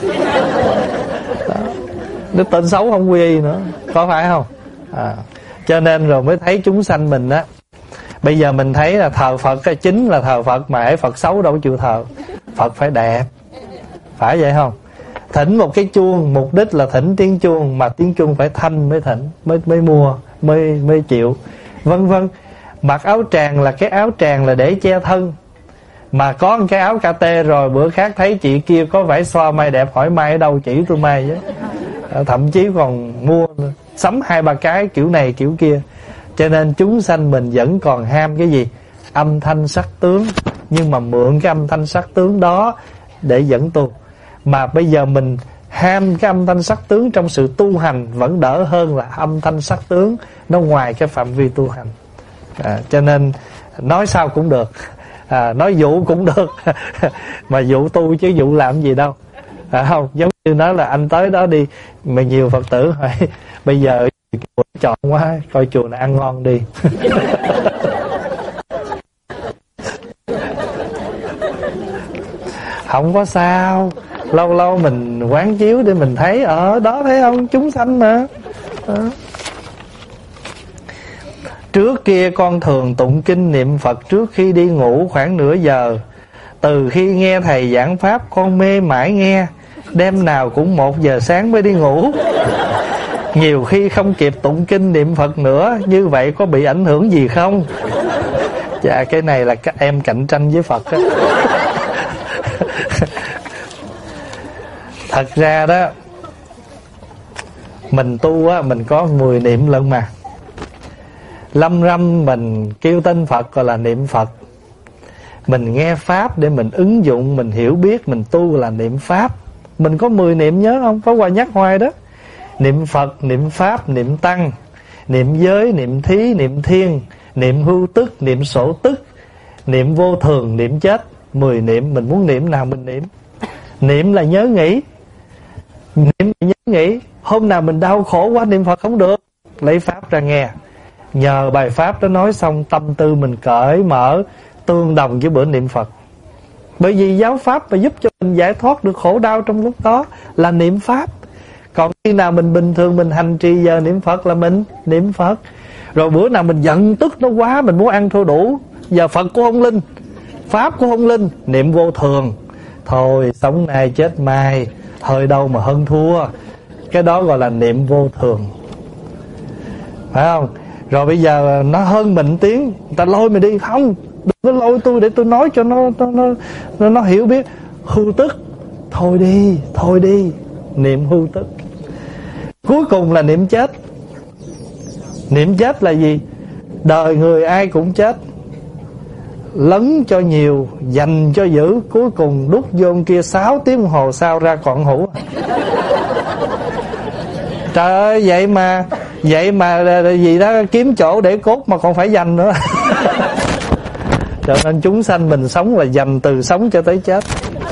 Nếu tên xấu không quy y nữa, có phải không? Cho nên rồi mới thấy chúng sanh mình á, bây giờ mình thấy là thờ Phật cái chính là thờ Phật, mà hễ Phật xấu đâu có chịu thờ. Phật phải đẹp, phải vậy không? Thỉnh một cái chuông, mục đích là thỉnh tiếng chuông, mà tiếng chuông phải thanh mới thỉnh, mới mua, mới chịu, vân vân. Mặc áo tràng là cái áo tràng là để che thân, mà có một cái áo KT rồi bữa khác thấy chị kia có vải xoa may đẹp, hỏi may ở đâu chỉ tôi may chứ. Thậm chí còn mua sắm 2-3 cái kiểu này kiểu kia. Cho nên chúng sanh mình vẫn còn ham cái gì? Âm thanh sắc tướng. Nhưng mà mượn cái âm thanh sắc tướng đó để dẫn tu. Mà bây giờ mình ham cái âm thanh sắc tướng trong sự tu hành vẫn đỡ hơn là âm thanh sắc tướng nó ngoài cái phạm vi tu hành. Cho nên nói sao cũng được, nói dụ cũng được. Mà dụ tu chứ dụ làm gì đâu, không? Giống như nói là anh tới đó đi, mà nhiều Phật tử hỏi bây giờ chùa chọn quá, coi chùa này ăn ngon đi. Không có sao, Lâu lâu mình quán chiếu để mình thấy ở đó, thấy không, chúng sanh mà. Trước kia con thường tụng kinh niệm Phật trước khi đi ngủ khoảng nửa giờ. Từ khi nghe thầy giảng pháp con mê mải nghe, đêm nào cũng 1 giờ sáng mới đi ngủ. Nhiều khi không kịp tụng kinh niệm Phật nữa, như vậy có bị ảnh hưởng gì không? Dạ cái này là các em cạnh tranh với Phật á. Thật ra đó, mình tu á, mình có 10 niệm lận mà. Lâm râm mình kêu tên Phật gọi là niệm Phật. Mình nghe Pháp để mình ứng dụng, mình hiểu biết, mình tu là niệm Pháp. Mình có 10 niệm nhớ không? Pháp Hòa nhắc hoài đó. Niệm Phật, niệm Pháp, niệm Tăng, niệm giới, niệm thí, niệm thiên, niệm hưu tức, niệm sổ tức, niệm vô thường, niệm chết. 10 niệm, mình muốn niệm nào mình niệm. Niệm là nhớ nghĩ. Niệm là nhớ nghĩ. Hôm nào mình đau khổ quá niệm Phật không được, lấy Pháp ra nghe. Nhờ bài Pháp đó nói xong, tâm tư mình cởi mở, tương đồng với bữa niệm Phật. Bởi vì giáo Pháp mà giúp cho mình giải thoát được khổ đau trong lúc đó là niệm Pháp. Còn khi nào mình bình thường mình hành trì giờ niệm Phật là mình niệm Phật. Rồi bữa nào mình giận tức nó quá, mình muốn ăn thua đủ, giờ Phật cũng không linh, Pháp cũng không linh, niệm vô thường. Thôi sống nay chết mai, hơi đâu mà hơn thua. Cái đó gọi là niệm vô thường, phải không? Rồi bây giờ nó hơn mình tiếng, người ta lôi mình đi, không, đừng có lôi tôi để tôi nói cho nó hiểu biết. Hưu tức, thôi đi, niệm hưu tức. Cuối cùng là niệm chết. Niệm chết là gì? Đời người ai cũng chết, lấn cho nhiều, dành cho dữ, cuối cùng đút vô kia 6 tiếng đồng hồ sau ra còn hũ. Trời ơi, vậy mà gì đó kiếm chỗ để cốt mà còn phải dành nữa. Cho nên chúng sanh mình sống là dành từ sống cho tới chết.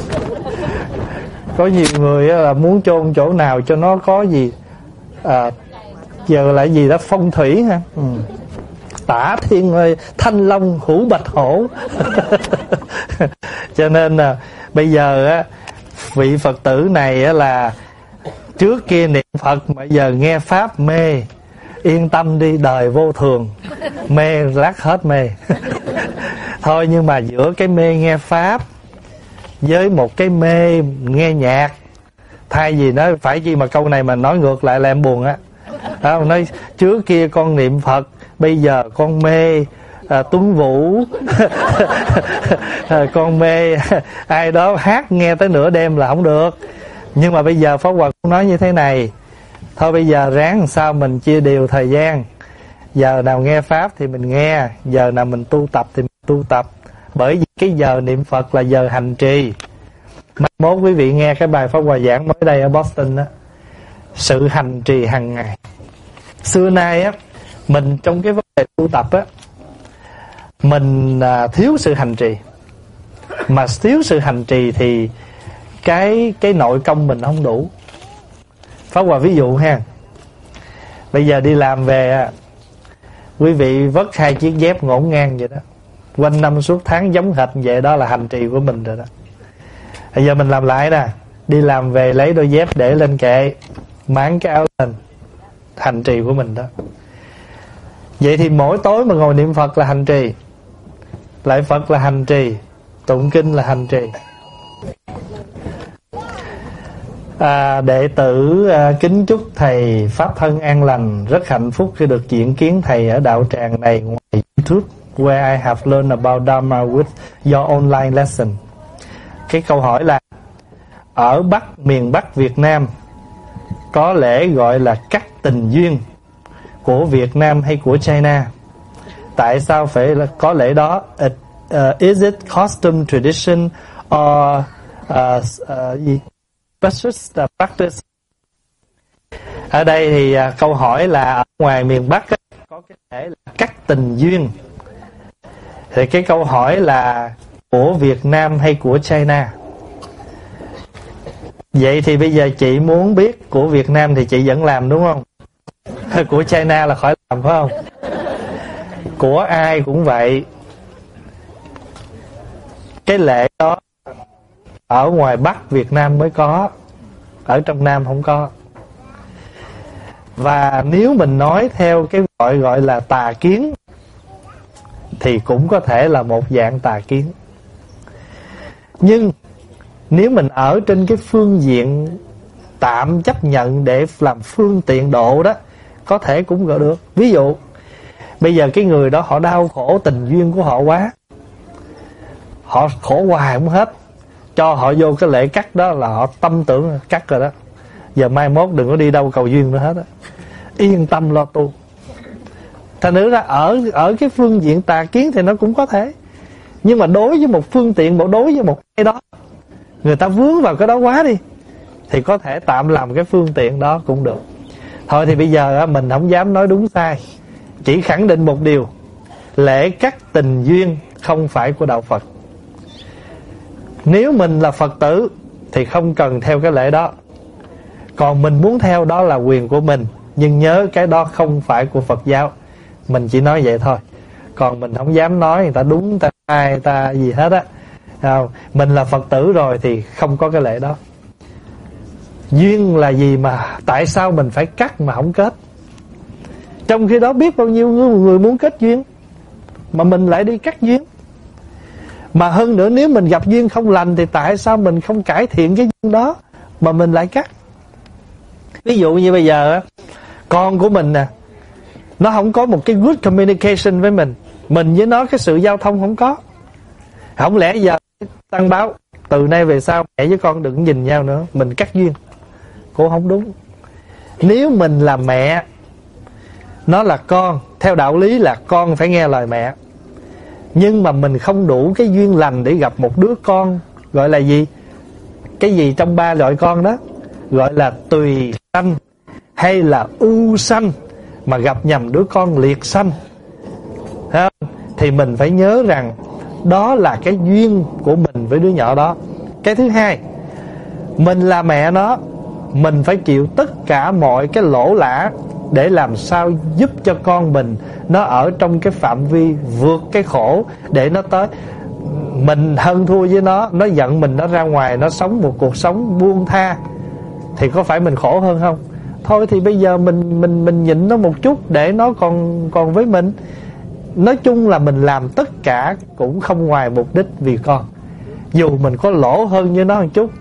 Có nhiều người là muốn chôn chỗ nào cho nó có gì giờ là gì đó phong thủy ha. Tả thiên ơi, thanh long hữu bạch hổ. Cho nên là bây giờ á, vị Phật tử này á là trước kia niệm Phật mà giờ nghe Pháp mê. Yên tâm đi, đời vô thường, mê lát hết mê. Thôi nhưng mà giữa cái mê nghe Pháp với một cái mê nghe nhạc, thay vì nói phải chi mà câu này mà nói ngược lại là em buồn á. Nói trước kia con niệm Phật, bây giờ con mê Tuấn Vũ. Con mê ai đó hát nghe tới nửa đêm là không được. Nhưng mà bây giờ Pháp Hòa cũng nói như thế này, thôi bây giờ ráng làm sao mình chia đều thời gian. Giờ nào nghe Pháp thì mình nghe, giờ nào mình tu tập thì mình tu tập. Bởi vì cái giờ niệm Phật là giờ hành trì. Mai mốt quý vị nghe cái bài Pháp Hòa giảng mới đây ở Boston đó, sự hành trì hàng ngày. Xưa nay á, mình trong cái vấn đề tu tập á, mình thiếu sự hành trì. Mà thiếu sự hành trì thì cái nội công mình không đủ. Pháp Hòa ví dụ ha, bây giờ đi làm về, quý vị vất 2 chiếc dép ngổn ngang vậy đó, quanh năm suốt tháng giống hệt vậy, đó là hành trì của mình rồi đó. Bây giờ mình làm lại nè, đi làm về lấy đôi dép để lên kệ, máng cái áo lên, hành trì của mình đó. Vậy thì mỗi tối mà ngồi niệm Phật là hành trì, lại Phật là hành trì, tụng kinh là hành trì. Đệ tử kính chúc thầy pháp thân an lành, rất hạnh phúc khi được diện kiến thầy ở đạo tràng này ngoài YouTube, where I have learned about Dharma with your online lesson. Cái câu hỏi là ở miền Bắc Việt Nam có lễ gọi là cắt tình duyên của Việt Nam hay của China? Tại sao phải có lễ đó? Is it custom, tradition or practice? Ở đây thì câu hỏi là ở ngoài miền Bắc có cái lễ là cắt tình duyên. Thì cái câu hỏi là của Việt Nam hay của China? Vậy thì bây giờ chị muốn biết của Việt Nam thì chị vẫn làm đúng không? Của China là khỏi làm phải không? Của ai cũng vậy. Cái lễ đó ở ngoài Bắc Việt Nam mới có, ở trong Nam không có. Và nếu mình nói theo cái gọi là tà kiến thì cũng có thể là một dạng tà kiến. Nhưng nếu mình ở trên cái phương diện tạm chấp nhận để làm phương tiện độ đó, có thể cũng gọi được. Ví dụ bây giờ cái người đó họ đau khổ tình duyên của họ quá, họ khổ hoài không hết, cho họ vô cái lễ cắt đó là họ tâm tưởng cắt rồi đó, giờ mai mốt đừng có đi đâu cầu duyên nữa hết đó, yên tâm lo tu. Thành nữ ra ở cái phương diện tà kiến thì nó cũng có thể. Nhưng mà đối với một phương tiện, đối với một cái đó, người ta vướng vào cái đó quá đi, thì có thể tạm làm cái phương tiện đó cũng được. Thôi thì bây giờ mình không dám nói đúng sai, chỉ khẳng định một điều: lễ cắt tình duyên không phải của đạo Phật. Nếu mình là Phật tử thì không cần theo cái lễ đó, còn mình muốn theo đó là quyền của mình. Nhưng nhớ cái đó không phải của Phật giáo. Mình chỉ nói vậy thôi, còn mình không dám nói người ta đúng, người ta sai, người ta gì hết á. Mình là Phật tử rồi thì không có cái lễ đó. Duyên là gì mà tại sao mình phải cắt mà không kết? Trong khi đó biết bao nhiêu người muốn kết duyên mà mình lại đi cắt duyên. Mà hơn nữa, nếu mình gặp duyên không lành thì tại sao mình không cải thiện cái duyên đó mà mình lại cắt? Ví dụ như bây giờ con của mình nè, nó không có một cái good communication với mình với nó cái sự giao thông không có. Không lẽ giờ đăng báo từ nay về sau mẹ với con đừng nhìn nhau nữa, mình cắt duyên? Cũng không đúng. Nếu mình là mẹ, nó là con, theo đạo lý là con phải nghe lời mẹ. Nhưng mà mình không đủ cái duyên lành để gặp một đứa con gọi là gì? Cái gì trong ba loại con đó? Gọi là tùy sanh hay là ưu sanh, mà gặp nhầm đứa con liệt sanh, thì mình phải nhớ rằng đó là cái duyên của mình với đứa nhỏ đó. Cái thứ hai, mình là mẹ nó, mình phải chịu tất cả mọi cái lỗ lã để làm sao giúp cho con mình nó ở trong cái phạm vi vượt cái khổ để nó tới. Mình hơn thua với nó giận mình, nó ra ngoài nó sống một cuộc sống buông tha, thì có phải mình khổ hơn không? Thôi thì bây giờ mình nhịn nó một chút để nó còn với mình. Nói chung là mình làm tất cả cũng không ngoài mục đích vì con. Dù mình có lỗ hơn với nó một chút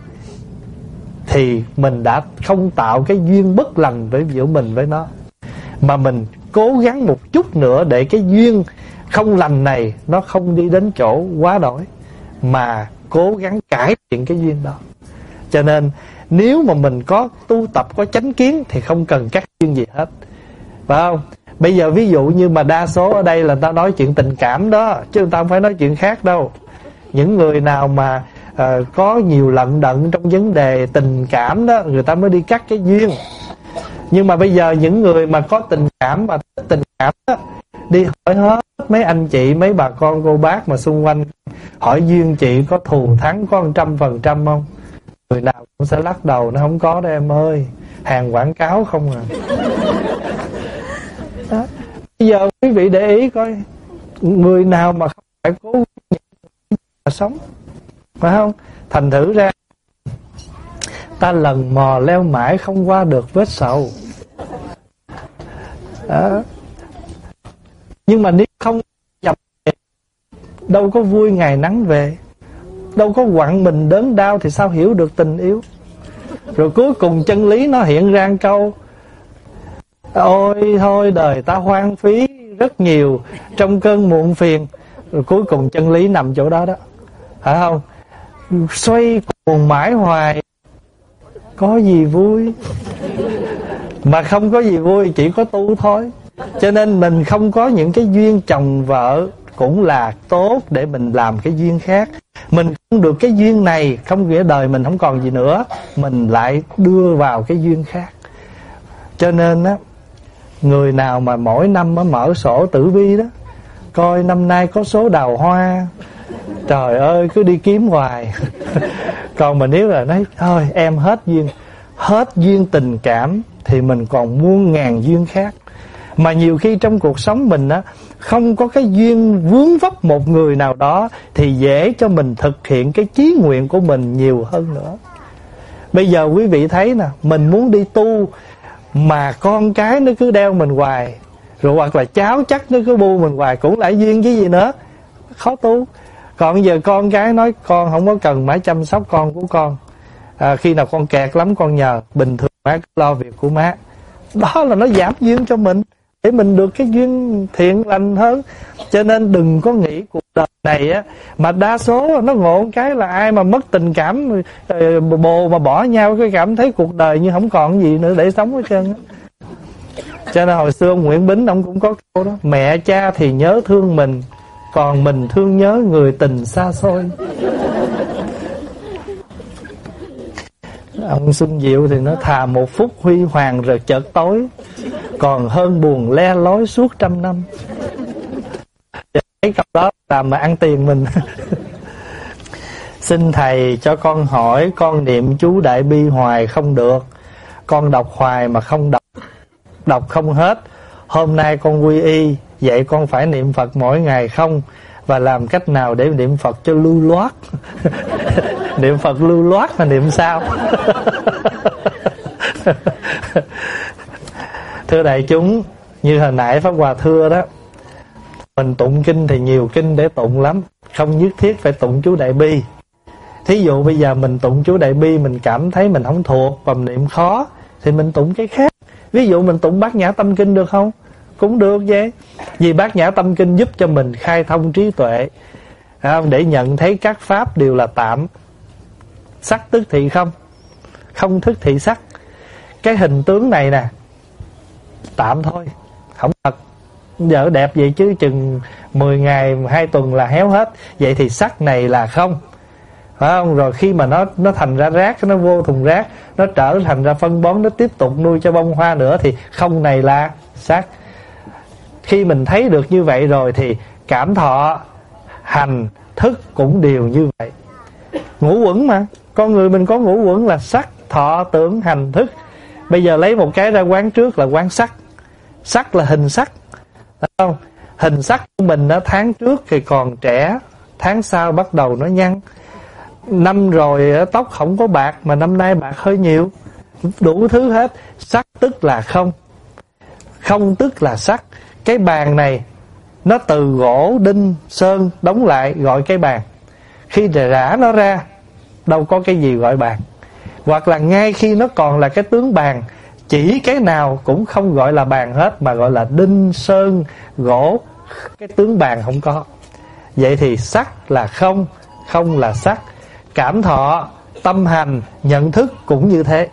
thì mình đã không tạo cái duyên bất lành với giữa mình với nó, mà mình cố gắng một chút nữa để cái duyên không lành này nó không đi đến chỗ quá đổi, mà cố gắng cải thiện cái duyên đó. Cho nên nếu mà mình có tu tập, có chánh kiến thì không cần cắt duyên gì hết, phải không? Bây giờ ví dụ như mà đa số ở đây là người ta nói chuyện tình cảm đó, chứ người ta không phải nói chuyện khác đâu. Những người nào mà có nhiều lận đận trong vấn đề tình cảm đó, người ta mới đi cắt cái duyên. Nhưng mà bây giờ những người mà có tình cảm và thích tình cảm đó, đi hỏi hết mấy anh chị, mấy bà con cô bác mà xung quanh, hỏi duyên chị có thù thắng có 100% không? Người nào cũng sẽ lắc đầu, nó không có đâu em ơi, hàng quảng cáo không à. Đó. Bây giờ quý vị để ý coi, người nào mà không phải cố mà sống, phải không? Thành thử ra ta lần mò leo mãi không qua được vết sầu. Đó. Nhưng mà nếu không nhập, đâu có vui ngày nắng về, đâu có quặn mình đớn đau thì sao hiểu được tình yêu. Rồi cuối cùng chân lý nó hiện ra câu: ôi thôi đời ta hoang phí rất nhiều trong cơn muộn phiền. Rồi cuối cùng chân lý nằm chỗ đó đó, phải không? Xoay cuồng mãi hoài có gì vui, mà không có gì vui, chỉ có tu thôi. Cho nên mình không có những cái duyên chồng vợ cũng là tốt để mình làm cái duyên khác. Mình không được cái duyên này, không nghĩa đời mình không còn gì nữa, mình lại đưa vào cái duyên khác. Cho nên á, người nào mà mỗi năm mở sổ tử vi đó, coi năm nay có số đào hoa, trời ơi cứ đi kiếm hoài. Còn mà nếu là nói thôi em hết duyên tình cảm thì mình còn muôn ngàn duyên khác. Mà nhiều khi trong cuộc sống mình á, không có cái duyên vướng vấp một người nào đó thì dễ cho mình thực hiện cái chí nguyện của mình nhiều hơn nữa. Bây giờ quý vị thấy nè, mình muốn đi tu mà con cái nó cứ đeo mình hoài, rồi hoặc là cháu chắc nó cứ bu mình hoài, cũng lại duyên chứ gì nữa, khó tu. Còn giờ con cái nói con không có cần má chăm sóc con của con, khi nào con kẹt lắm con nhờ, bình thường má cứ lo việc của má. Đó là nó giảm duyên cho mình, để mình được cái duyên thiện lành hơn. Cho nên đừng có nghĩ cuộc đời này á, mà đa số nó ngộ cái là ai mà mất tình cảm, bồ mà bỏ nhau, cái cảm thấy cuộc đời như không còn gì nữa để sống hết trơn á. Cho nên hồi xưa ông Nguyễn Bính ông cũng có câu đó: mẹ cha thì nhớ thương mình, còn mình thương nhớ người tình xa xôi. Ông Xuân Diệu thì nó thà một phút huy hoàng rồi chợt tối, còn hơn buồn le lói suốt 100 năm. Cái câu đó làm mà ăn tiền mình. Xin thầy cho con hỏi, con niệm chú Đại Bi hoài không được, con đọc hoài mà không đọc không hết. Hôm nay con quy y, vậy con phải niệm Phật mỗi ngày không? Và làm cách nào để niệm Phật cho lưu loát? Niệm Phật lưu loát mà niệm sao? Thưa đại chúng, như hồi nãy Pháp Hòa thưa đó, mình tụng kinh thì nhiều kinh để tụng lắm, không nhất thiết phải tụng chú Đại Bi. Thí dụ bây giờ mình tụng chú Đại Bi, mình cảm thấy mình không thuộc và mình niệm khó, thì mình tụng cái khác. Ví dụ mình tụng Bát Nhã Tâm Kinh được không? Cũng được vậy. Vì Bát Nhã Tâm Kinh giúp cho mình khai thông trí tuệ, để nhận thấy các pháp đều là tạm. Sắc tức thị không, không thức thị sắc. Cái hình tướng này nè, tạm thôi, không thật. Giờ đẹp vậy chứ chừng 10 ngày 2 tuần là héo hết. Vậy thì sắc này là không, phải không? Rồi khi mà nó thành ra rác, nó vô thùng rác, nó trở thành ra phân bón, nó tiếp tục nuôi cho bông hoa nữa, thì không này là sắc. Khi mình thấy được như vậy rồi thì cảm thọ, hành, thức cũng đều như vậy. Ngũ uẩn mà, con người mình có ngũ uẩn là sắc, thọ, tưởng, hành, thức. Bây giờ lấy một cái ra quán trước là quán sắc. Sắc là hình sắc, phải không? Hình sắc của mình đó, tháng trước thì còn trẻ, tháng sau bắt đầu nó nhăn. Năm rồi tóc không có bạc, mà năm nay bạc hơi nhiều. Đủ thứ hết. Sắc tức là không, không tức là sắc. Cái bàn này nó từ gỗ, đinh, sơn đóng lại gọi cái bàn. Khi rã nó ra, đâu có cái gì gọi bàn. Hoặc là ngay khi nó còn là cái tướng bàn, chỉ cái nào cũng không gọi là bàn hết, mà gọi là đinh, sơn, gỗ. Cái tướng bàn không có. Vậy thì sắc là không, không là sắc. Cảm thọ, tâm hành, nhận thức cũng như thế.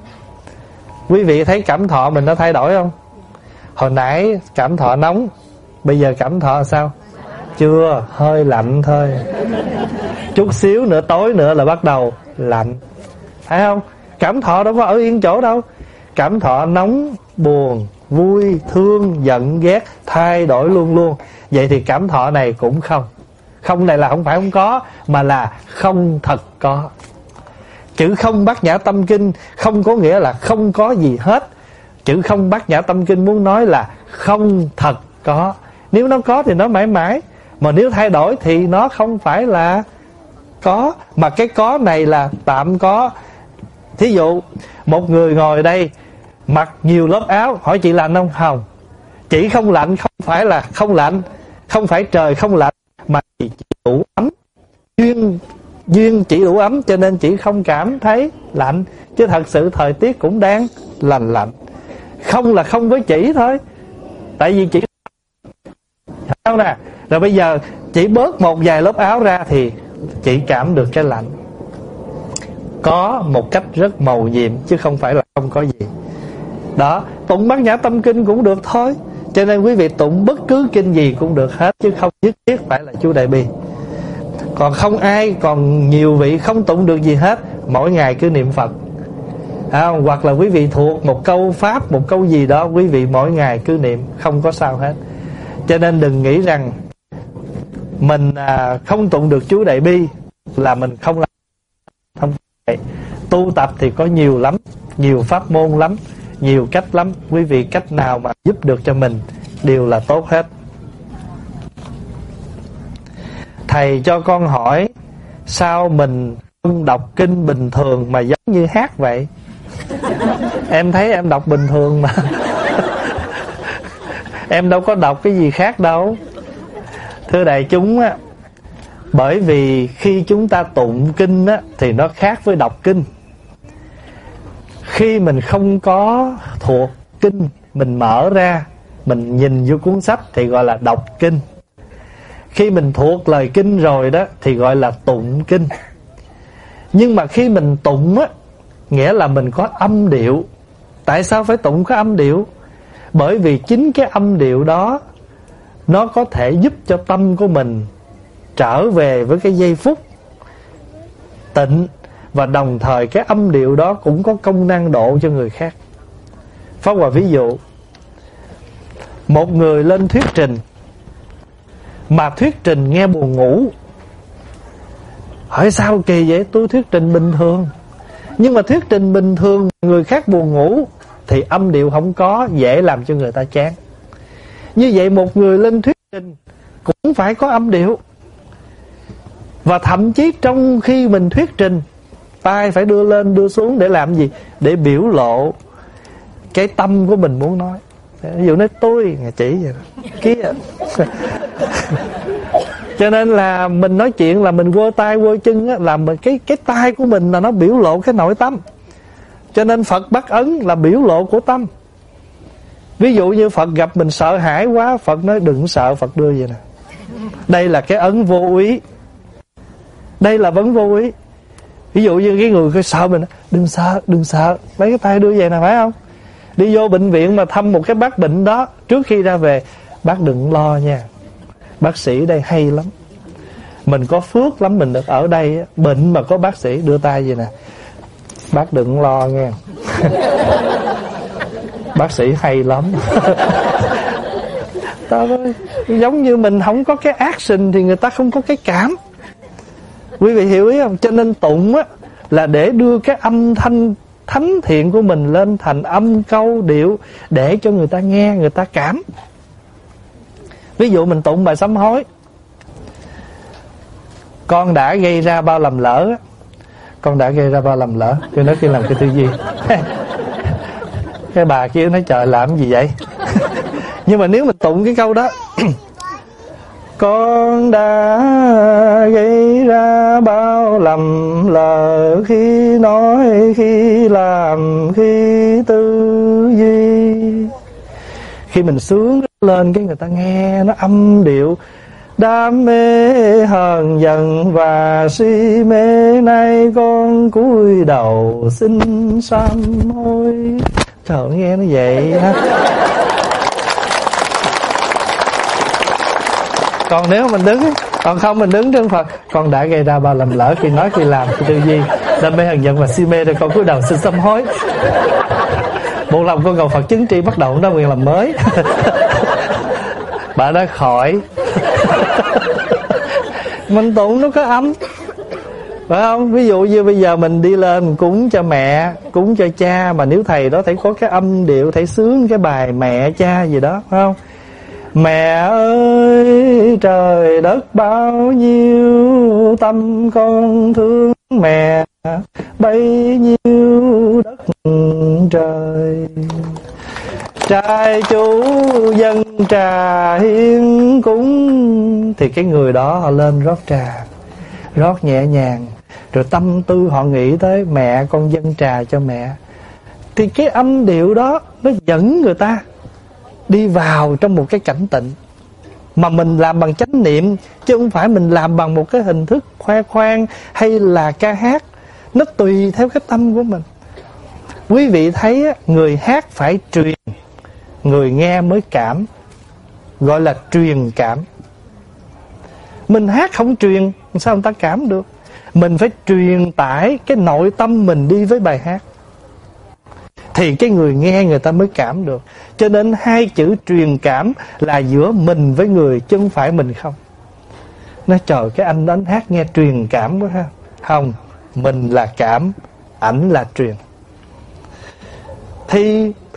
Quý vị thấy cảm thọ mình nó thay đổi không? Hồi nãy cảm thọ nóng, bây giờ cảm thọ sao? Chưa, hơi lạnh thôi. Chút xíu nữa, tối nữa là bắt đầu lạnh, phải không? Cảm thọ đâu có ở yên chỗ đâu. Cảm thọ nóng, buồn, vui, thương, giận, ghét, thay đổi luôn luôn. Vậy thì cảm thọ này cũng không. Không này là không phải không có, mà là không thật có. Chữ không Bát Nhã Tâm Kinh không có nghĩa là không có gì hết. Chữ không Bát Nhã Tâm Kinh muốn nói là không thật có. Nếu nó có thì nó mãi mãi, mà nếu thay đổi thì nó không phải là có. Mà cái có này là tạm có. Thí dụ một người ngồi đây mặc nhiều lớp áo, hỏi chị lạnh không? Không. Chỉ không lạnh không phải là không lạnh, không phải trời không lạnh, mà chỉ đủ ấm. Duyên chỉ đủ ấm cho nên chỉ không cảm thấy lạnh, chứ thật sự thời tiết cũng đang lành lạnh. Không là không với chỉ thôi. Tại vì chỉ không nè. Rồi bây giờ chỉ bớt một vài lớp áo ra thì chỉ cảm được cái lạnh. Có một cách rất mầu nhiệm, chứ không phải là không có gì. Đó, tụng Bát Nhã Tâm Kinh cũng được thôi. Cho nên quý vị tụng bất cứ kinh gì cũng được hết, chứ không nhất thiết phải là chú Đại Bi. Còn không ai, còn nhiều vị không tụng được gì hết, mỗi ngày cứ niệm Phật. Hoặc là quý vị thuộc một câu pháp, một câu gì đó, quý vị mỗi ngày cứ niệm, không có sao hết. Cho nên đừng nghĩ rằng mình không tụng được chú Đại Bi là mình không làm. Không phải. Tu tập thì có nhiều lắm, nhiều pháp môn lắm. Nhiều cách lắm. Quý vị cách nào mà giúp được cho mình đều là tốt hết. Thầy cho con hỏi, sao mình không đọc kinh bình thường mà giống như hát vậy? Em thấy em đọc bình thường mà. Em đâu có đọc cái gì khác đâu. Thưa đại chúng á, bởi vì khi chúng ta tụng kinh á, thì nó khác với đọc kinh. Khi mình không có thuộc kinh, mình mở ra, mình nhìn vô cuốn sách thì gọi là đọc kinh. Khi mình thuộc lời kinh rồi đó thì gọi là tụng kinh. Nhưng mà khi mình tụng á, nghĩa là mình có âm điệu. Tại sao phải tụng có âm điệu? Bởi vì chính cái âm điệu đó nó có thể giúp cho tâm của mình trở về với cái giây phút tịnh. Và đồng thời cái âm điệu đó cũng có công năng độ cho người khác. Pháp Hòa ví dụ, một người lên thuyết trình mà thuyết trình nghe buồn ngủ. Hỏi sao kỳ vậy? Tôi thuyết trình bình thường. Nhưng mà thuyết trình bình thường người khác buồn ngủ thì âm điệu không có, dễ làm cho người ta chán. Như vậy một người lên thuyết trình cũng phải có âm điệu. Và thậm chí trong khi mình thuyết trình, tay phải đưa lên đưa xuống để làm gì? Để biểu lộ cái tâm của mình muốn nói. Ví dụ nói tôi, chỉ vậy đó. Kia. Cho nên là mình nói chuyện là mình quơ tay quơ chân á, là mình cái tay của mình là nó biểu lộ cái nội tâm. Cho nên Phật bắt ấn là biểu lộ của tâm. Ví dụ như Phật gặp mình sợ hãi quá, Phật nói đừng sợ, Phật đưa vậy nè. Đây là cái ấn vô úy. Đây là vấn vô úy. Ví dụ như cái người sợ mình, đừng sợ, lấy cái tay đưa vậy nè, phải không? Đi vô bệnh viện mà thăm một cái bác bệnh đó, trước khi ra về, bác đừng lo nha, bác sĩ đây hay lắm, mình có phước lắm, mình được ở đây, bệnh mà có bác sĩ đưa tay vậy nè, bác đừng lo nha. Bác sĩ hay lắm. Giống như mình không có cái action thì người ta không có cái cảm. Quý vị hiểu ý không? Cho nên tụng á là để đưa cái âm thanh thánh thiện của mình lên thành âm câu điệu để cho người ta nghe, người ta cảm. Ví dụ mình tụng bài sám hối, con đã gây ra bao lầm lỡ, con đã gây ra bao lầm lỡ. Tôi nói khi làm cái tư duy. Cái bà kia nói trời làm gì vậy? Nhưng mà nếu mình tụng cái câu đó, con đã gây ra bao lầm lỡ khi nói, khi làm, khi tư duy. Khi mình sướng lên cái người ta nghe nó âm điệu, đam mê hờn giận và si mê, nay con cúi đầu xin sám hối. Trời, nghe nó vậy ha. Còn nếu mình đứng, còn không mình đứng trước Phật, con đã gây ra bao lầm lỡ khi nói, khi làm, khi tư duy, đam mê hờn giận và si mê, rồi con cúi đầu xin sám hối. Một lòng con cầu Phật chứng tri, bắt đầu nó nguyện làm mới. Bà nói khỏi. Mình tụng nó có âm, phải không? Ví dụ như bây giờ mình đi lên cúng cho mẹ, cúng cho cha, mà nếu thầy đó thầy có cái âm điệu, thầy sướng cái bài mẹ cha gì đó, phải không? Mẹ ơi trời đất bao nhiêu, tâm con thương mẹ bấy nhiêu đất trời. Trai chủ dân trà hiến cúng, thì cái người đó họ lên rót trà, rót nhẹ nhàng, rồi tâm tư họ nghĩ tới mẹ, con dâng trà cho mẹ. Thì cái âm điệu đó nó dẫn người ta đi vào trong một cái cảnh tịnh. Mà mình làm bằng chánh niệm, chứ không phải mình làm bằng một cái hình thức khoe khoang hay là ca hát. Nó tùy theo cái tâm của mình. Quý vị thấy người hát phải truyền, người nghe mới cảm, gọi là truyền cảm. Mình hát không truyền, sao người ta cảm được? Mình phải truyền tải cái nội tâm mình đi với bài hát, thì cái người nghe người ta mới cảm được. Cho nên hai chữ truyền cảm là giữa mình với người, chứ không phải mình không. Nói trời, cái anh đánh hát nghe truyền cảm quá ha. Không, mình là cảm, ảnh là truyền. Thì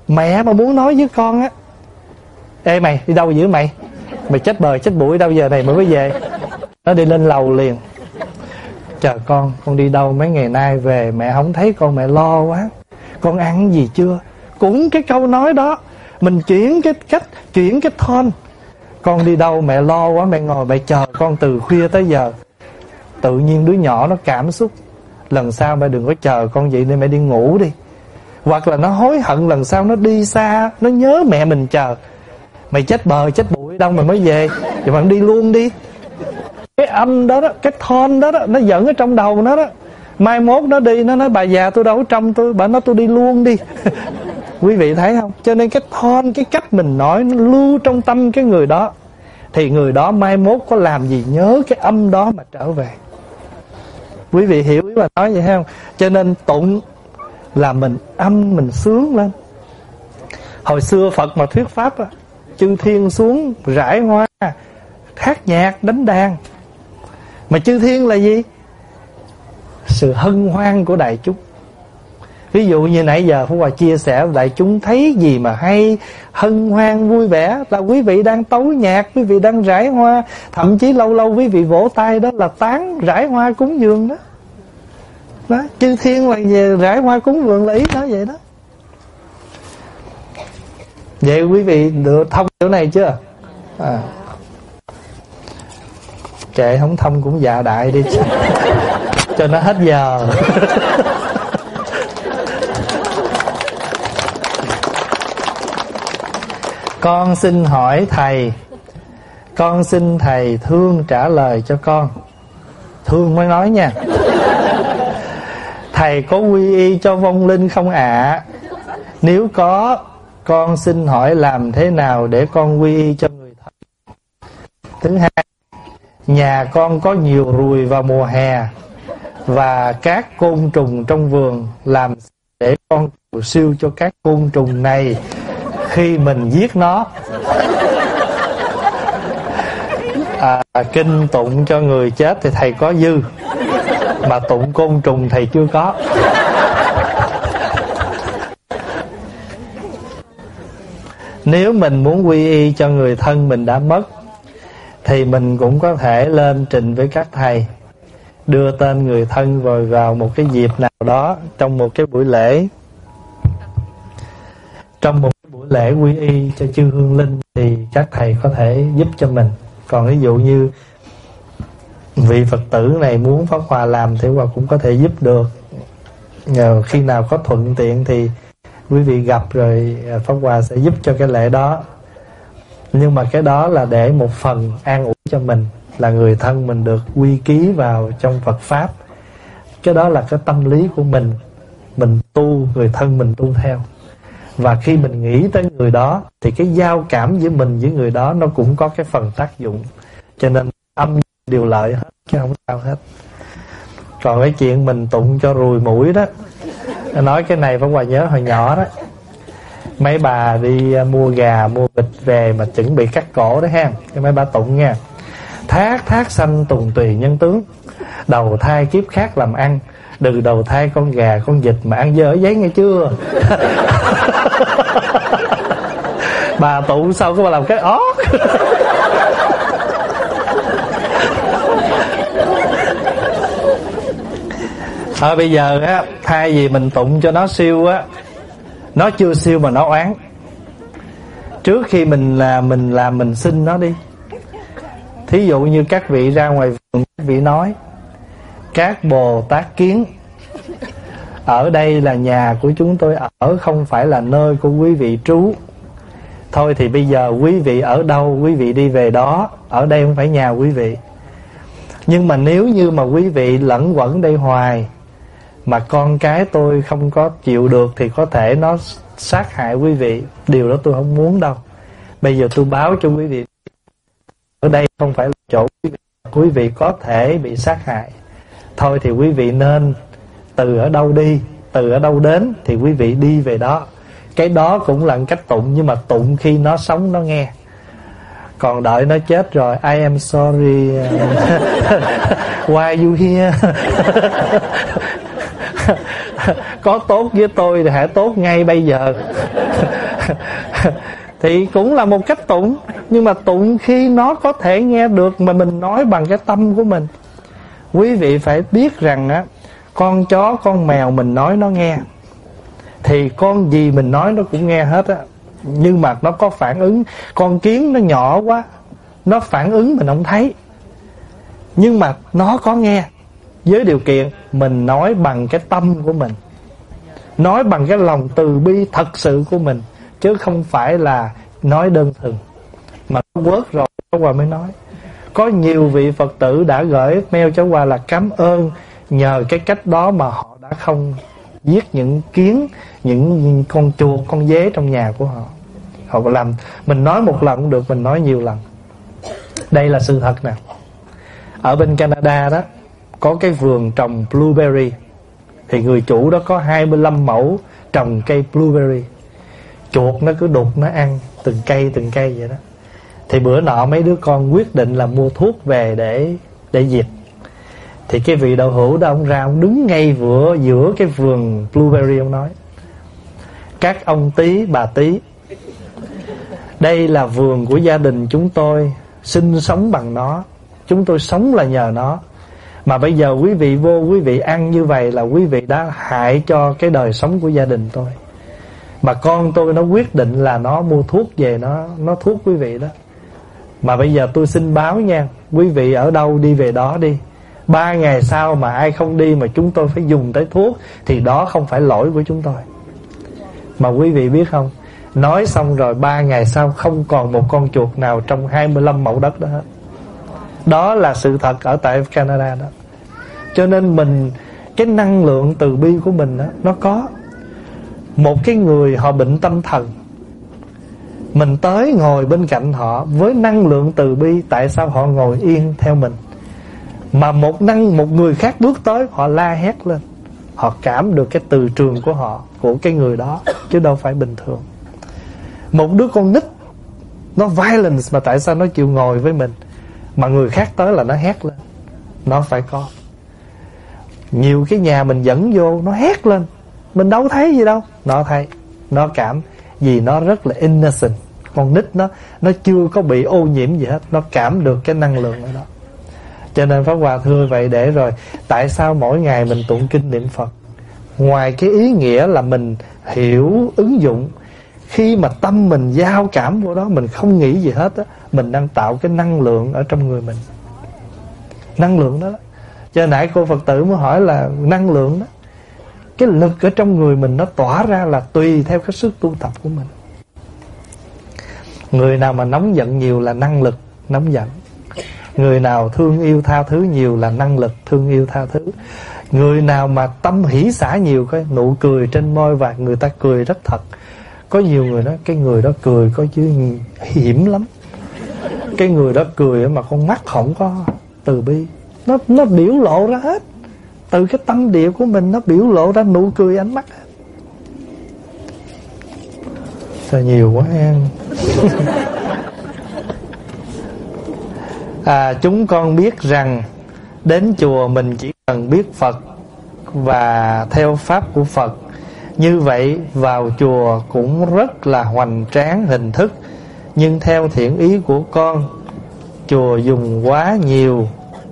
Mẹ mà muốn nói với con á: ê mày đi đâu dữ mày? Mày chết bờ chết bụi đâu giờ này mới về? Nó đi lên lầu liền: chờ con đi đâu mấy ngày nay về mẹ không thấy con, mẹ lo quá. Con ăn gì chưa? Cũng cái câu nói đó, mình chuyển cái cách, chuyển cái tone. Con đi đâu mẹ lo quá, mẹ ngồi mẹ chờ con từ khuya tới giờ. Tự nhiên đứa nhỏ nó cảm xúc: lần sau mẹ đừng có chờ con vậy, nên mẹ đi ngủ đi. Hoặc là nó hối hận lần sau nó đi xa, nó nhớ mẹ mình chờ. Mày chết bờ chết bụi đâu mà mới về, vậy mà đi luôn đi. Cái âm đó đó, cái tone đó đó, nó dẫn ở trong đầu nó đó. Mai mốt nó đi, nó nói: bà già tôi đâu có trong tôi, bà nói tôi đi luôn đi. Quý vị thấy không? Cho nên cái tone, cái cách mình nói nó lưu trong tâm cái người đó, thì người đó mai mốt có làm gì nhớ cái âm đó mà trở về. Quý vị hiểu ý mà nói vậy không? Cho nên tụng là mình âm mình sướng lên. Hồi xưa Phật mà thuyết pháp á, chư thiên xuống rải hoa, hát nhạc, đánh đàn. Mà chư thiên là gì? Sự hân hoan của đại chúng. Ví dụ như nãy giờ Pháp Hòa chia sẻ, đại chúng thấy gì mà hay, hân hoan vui vẻ, là quý vị đang tấu nhạc, quý vị đang rải hoa. Thậm chí lâu lâu quý vị vỗ tay, đó là tán rải hoa cúng dường đó. Đó, chư thiên là về rải hoa cúng dường là ý đó vậy đó. Vậy quý vị được thông chỗ này chưa? Kệ không thông cũng dạ đại đi cho nó hết giờ. Con xin hỏi thầy, con xin thầy thương trả lời cho con. Thương mới nói nha. Thầy có quy y cho vong linh không ạ? Nếu có, con xin hỏi làm thế nào để con quy y cho người thân? Thứ hai, nhà con có nhiều ruồi vào mùa hè và các côn trùng trong vườn, làm để con cầu siêu cho các côn trùng này khi mình giết nó? Kinh tụng cho người chết thì thầy có dư, mà tụng côn trùng thầy chưa có. Nếu mình muốn quy y cho người thân mình đã mất, thì mình cũng có thể lên trình với các thầy, đưa tên người thân vào một cái dịp nào đó, trong một cái buổi lễ. Trong một cái buổi lễ quy y cho chư hương linh thì các thầy có thể giúp cho mình. Còn ví dụ như vị Phật tử này muốn Pháp Hòa làm thì Hòa cũng có thể giúp được. Khi nào có thuận tiện thì quý vị gặp rồi Pháp Hòa sẽ giúp cho cái lễ đó. Nhưng mà cái đó là để một phần an ủi cho mình, là người thân mình được quy ký vào trong Phật Pháp. Cái đó là cái tâm lý của mình tu, người thân mình tu theo. Và khi mình nghĩ tới người đó thì cái giao cảm giữa mình với người đó nó cũng có cái phần tác dụng. Cho nên âm đều lợi hết, chứ không sao hết. Còn cái chuyện mình tụng cho ruồi mũi đó, nói cái này Pháp Hòa nhớ hồi nhỏ đó, mấy bà đi mua gà mua vịt về mà chuẩn bị cắt cổ đó ha, cái mấy bà tụng nha: thác thác sanh tùng tùy nhân tướng, đầu thai kiếp khác làm ăn, đừng đầu thai con gà con vịt mà ăn dơ giấy nghe chưa. Bà tụng xong cái bà làm cái ót. Bây giờ á, thay vì mình tụng cho nó siêu á, nó chưa siêu mà nó oán. Trước khi mình mình xin nó đi. Thí dụ như các vị ra ngoài vườn, các vị nói: các Bồ Tát kiến, ở đây là nhà của chúng tôi ở, không phải là nơi của quý vị trú. Thôi thì bây giờ quý vị ở đâu, quý vị đi về đó, ở đây không phải nhà quý vị. Nhưng mà nếu như mà quý vị lẫn quẩn đây hoài, mà con cái tôi không có chịu được, thì có thể nó sát hại quý vị. Điều đó tôi không muốn đâu. Bây giờ tôi báo cho quý vị, ở đây không phải là chỗ quý vị có thể bị sát hại. Thôi thì quý vị nên từ ở đâu đi, từ ở đâu đến thì quý vị đi về đó. Cái đó cũng là cách tụng, nhưng mà tụng khi nó sống nó nghe. Còn đợi nó chết rồi, I am sorry, why you here? Có tốt với tôi thì hãy tốt ngay bây giờ. Thì cũng là một cách tụng, nhưng mà tụng khi nó có thể nghe được mà mình nói bằng cái tâm của mình. Quý vị phải biết rằng á, con chó con mèo mình nói nó nghe, thì con gì mình nói nó cũng nghe hết á. Nhưng mà nó có phản ứng. Con kiến nó nhỏ quá, nó phản ứng mình không thấy, nhưng mà nó có nghe, với điều kiện mình nói bằng cái tâm của mình, nói bằng cái lòng từ bi thật sự của mình, chứ không phải là nói đơn thuần. Mà nó quớt rồi Pháp Hòa mới nói. Có nhiều vị Phật tử đã gửi mail cho Hòa là cảm ơn, nhờ cái cách đó mà họ đã không giết những kiến, những con chuột, con dế trong nhà của họ. Họ làm, mình nói một lần cũng được, mình nói nhiều lần. Đây là sự thật nè. Ở bên Canada đó, có cái vườn trồng blueberry, thì người chủ đó có 25 mẫu trồng cây blueberry. Chuột nó cứ đục nó ăn từng cây vậy đó. Thì bữa nọ mấy đứa con quyết định là mua thuốc về để diệt. Thì cái vị đạo hữu đó, ông ra ông đứng ngay giữa cái vườn blueberry, ông nói: các ông Tý, bà Tý, đây là vườn của gia đình chúng tôi, sinh sống bằng nó, chúng tôi sống là nhờ nó. Mà bây giờ quý vị vô, quý vị ăn như vậy là quý vị đã hại cho cái đời sống của gia đình tôi. Mà con tôi nó quyết định là nó mua thuốc về, nó thuốc quý vị đó. Mà bây giờ tôi xin báo nha, quý vị ở đâu đi về đó đi. 3 ngày sau mà ai không đi mà chúng tôi phải dùng tới thuốc, thì đó không phải lỗi của chúng tôi. Mà quý vị biết không, nói xong rồi 3 ngày sau không còn một con chuột nào trong 25 mẫu đất đó hết. Đó là sự thật ở tại Canada đó. Cho nên mình, cái năng lượng từ bi của mình đó, nó có. Một cái người họ bệnh tâm thần, mình tới ngồi bên cạnh họ với năng lượng từ bi, tại sao họ ngồi yên theo mình? Mà một người khác bước tới, họ la hét lên, họ cảm được cái từ trường của họ, của cái người đó, chứ đâu phải bình thường. Một đứa con nít nó violence, mà tại sao nó chịu ngồi với mình? Mà người khác tới là nó hét lên. Nó phải có. Nhiều cái nhà mình dẫn vô, nó hét lên, mình đâu thấy gì đâu, nó thấy, nó cảm. Vì nó rất là innocent. Con nít nó chưa có bị ô nhiễm gì hết, nó cảm được cái năng lượng ở đó. Cho nên Pháp Hòa thưa vậy để rồi, tại sao mỗi ngày mình tụng kinh niệm Phật? Ngoài cái ý nghĩa là mình hiểu, ứng dụng, khi mà tâm mình giao cảm vô đó, mình không nghĩ gì hết á, mình đang tạo cái năng lượng ở trong người mình. Năng lượng đó. Cho nãy cô Phật tử mới hỏi là năng lượng đó, cái lực ở trong người mình nó tỏa ra là tùy theo cái sức tu tập của mình. Người nào mà nóng giận nhiều là năng lực nóng giận. Người nào thương yêu tha thứ nhiều là năng lực thương yêu tha thứ. Người nào mà tâm hỷ xả nhiều, cái nụ cười trên môi và người ta cười rất thật. Có nhiều người nói cái người đó cười có chứ hiểm lắm. Cái người đó cười mà con mắt không có từ bi, nó biểu lộ ra hết. Từ cái tâm địa của mình nó biểu lộ ra nụ cười ánh mắt. Sao nhiều quá em. Chúng con biết rằng đến chùa mình chỉ cần biết Phật và theo pháp của Phật. Như vậy vào chùa cũng rất là hoành tráng hình thức. Nhưng theo thiện ý của con, chùa dùng quá nhiều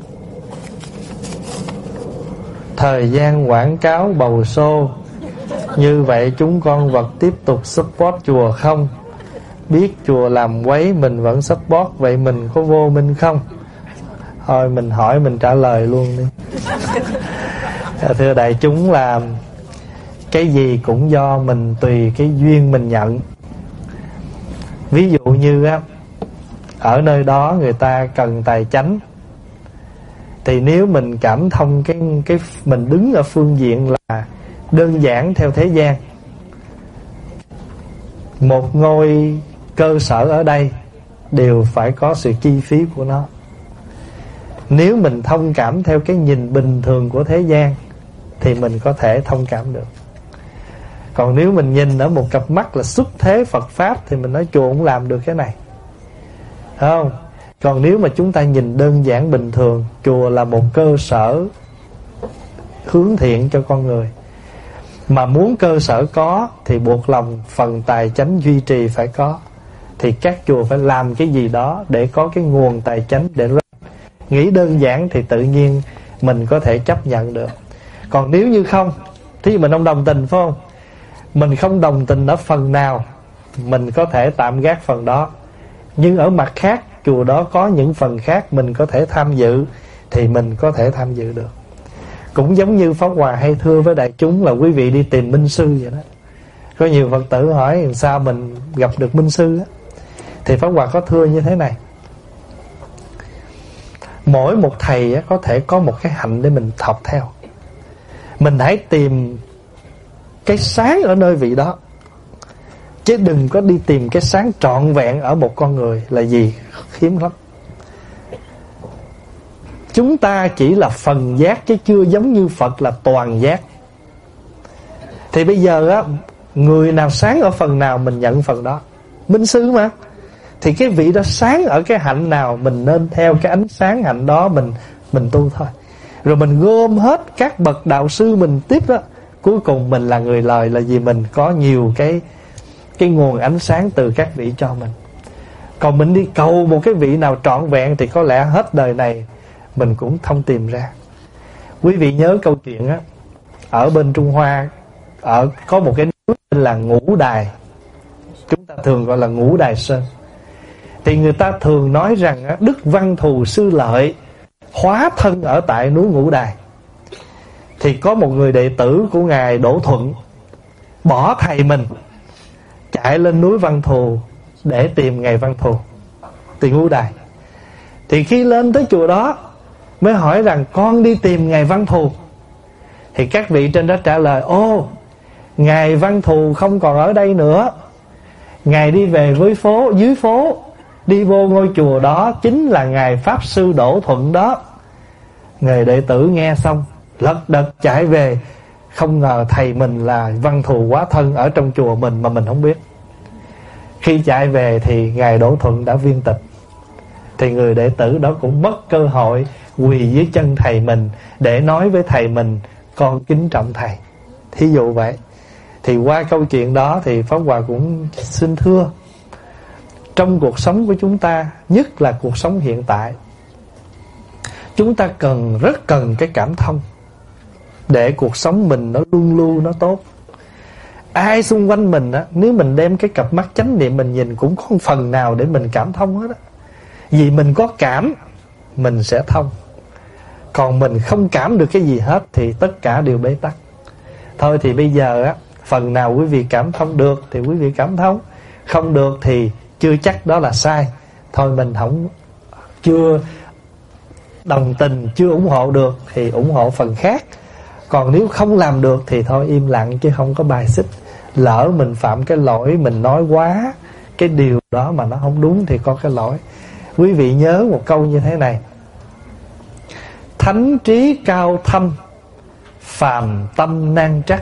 thời gian quảng cáo bầu xô. Như vậy chúng con vật tiếp tục support chùa không? Biết chùa làm quấy mình vẫn support, vậy mình có vô minh không? Thôi mình hỏi mình trả lời luôn đi. Thưa đại chúng là cái gì cũng do mình, tùy cái duyên mình nhận. Ví dụ như á, ở nơi đó người ta cần tài chánh, thì nếu mình cảm thông cái mình đứng ở phương diện là đơn giản theo thế gian, một ngôi cơ sở ở đây đều phải có sự chi phí của nó. Nếu mình thông cảm theo cái nhìn bình thường của thế gian thì mình có thể thông cảm được. Còn nếu mình nhìn ở một cặp mắt là xuất thế Phật Pháp thì mình nói chùa cũng làm được cái này, phải không? Còn nếu mà chúng ta nhìn đơn giản bình thường, chùa là một cơ sở hướng thiện cho con người, Mà muốn cơ sở có thì buộc lòng phần tài chánh duy trì phải có. Thì các chùa phải làm cái gì đó để có cái nguồn tài chánh để lên. Nghĩ đơn giản thì tự nhiên mình có thể chấp nhận được. Còn nếu như không, thí dụ mình không đồng tình phải không? Mình không đồng tình ở phần nào, mình có thể tạm gác phần đó. Nhưng ở mặt khác, chùa đó có những phần khác mình có thể tham dự, thì mình có thể tham dự được. Cũng giống như Pháp Hòa hay thưa với đại chúng là quý vị đi tìm minh sư vậy đó. Có nhiều Phật tử hỏi làm sao mình gặp được minh sư á, thì Pháp Hòa có thưa như thế này: mỗi một thầy á, có thể có một cái hạnh để mình học theo. Mình hãy tìm cái sáng ở nơi vị đó, chứ đừng có đi tìm cái sáng trọn vẹn ở một con người, là gì? Hiếm lắm. Chúng ta chỉ là phần giác, chứ chưa giống như Phật là toàn giác. Thì bây giờ á, người nào sáng ở phần nào mình nhận phần đó. Minh sư mà, thì cái vị đó sáng ở cái hạnh nào, mình nên theo cái ánh sáng hạnh đó mình tu thôi. Rồi mình gom hết các bậc đạo sư mình tiếp đó. Cuối cùng mình là người lời, là vì mình có nhiều cái nguồn ánh sáng từ các vị cho mình. Còn mình đi cầu một cái vị nào trọn vẹn thì có lẽ hết đời này mình cũng không tìm ra. Quý vị nhớ câu chuyện á, ở bên Trung Hoa có một cái núi tên là Ngũ Đài. Chúng ta thường gọi là Ngũ Đài Sơn. Thì người ta thường nói rằng á, Đức Văn Thù Sư Lợi hóa thân ở tại núi Ngũ Đài. Thì có một người đệ tử của Ngài Đỗ Thuận bỏ thầy mình chạy lên núi Văn Thù để tìm Ngài Văn Thù từ Ngũ Đài. Thì khi lên tới chùa đó mới hỏi rằng con đi tìm Ngài Văn Thù. Thì các vị trên đó trả lời: ô, Ngài Văn Thù không còn ở đây nữa, Ngài đi về với dưới phố, đi vô ngôi chùa đó chính là Ngài Pháp Sư Đỗ Thuận đó. Người đệ tử nghe xong lật đật chạy về. Không ngờ thầy mình là Văn Thù hóa thân ở trong chùa mình mà mình không biết. Khi chạy về thì Ngài Đỗ Thuận đã viên tịch. Thì người đệ tử đó cũng mất cơ hội quỳ dưới chân thầy mình để nói với thầy mình: con kính trọng thầy. Thí dụ vậy. Thì qua câu chuyện đó thì Pháp Hòa cũng xin thưa, trong cuộc sống của chúng ta, nhất là cuộc sống hiện tại, chúng ta rất cần cái cảm thông để cuộc sống mình nó luôn luôn nó tốt. Ai xung quanh mình á, nếu mình đem cái cặp mắt chánh niệm mình nhìn, cũng có phần nào để mình cảm thông hết á. Vì mình có cảm, mình sẽ thông. Còn mình không cảm được cái gì hết thì tất cả đều bế tắc. Thôi thì bây giờ á, phần nào quý vị cảm thông được thì quý vị cảm thông, không được thì chưa chắc đó là sai. Thôi mình chưa đồng tình, chưa ủng hộ được thì ủng hộ phần khác. Còn nếu không làm được thì thôi im lặng, chứ không có bài xích. Lỡ mình phạm cái lỗi, mình nói quá cái điều đó mà nó không đúng thì có cái lỗi. Quý vị nhớ một câu như thế này: thánh trí cao thâm, phàm tâm nan trắc.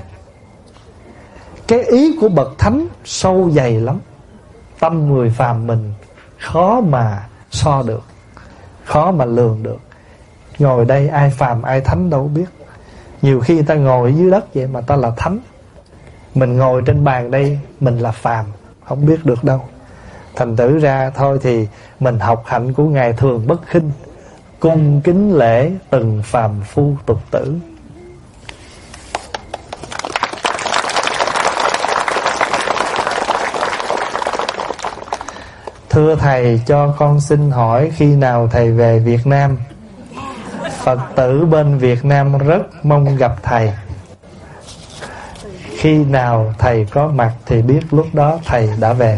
Cái ý của bậc thánh sâu dày lắm, tâm người phàm mình khó mà so được, khó mà lường được. Ngồi đây ai phàm ai thánh đâu biết. Nhiều khi người ta ngồi dưới đất vậy mà ta là thánh. Mình ngồi trên bàn đây mình là phàm, không biết được đâu. Thành thử ra thôi thì mình học hạnh của Ngài Thường Bất Khinh, cung kính lễ từng phàm phu tục tử. Thưa thầy, cho con xin hỏi khi nào thầy về Việt Nam? Phật tử bên Việt Nam rất mong gặp thầy. Khi nào thầy có mặt thì biết lúc đó thầy đã về.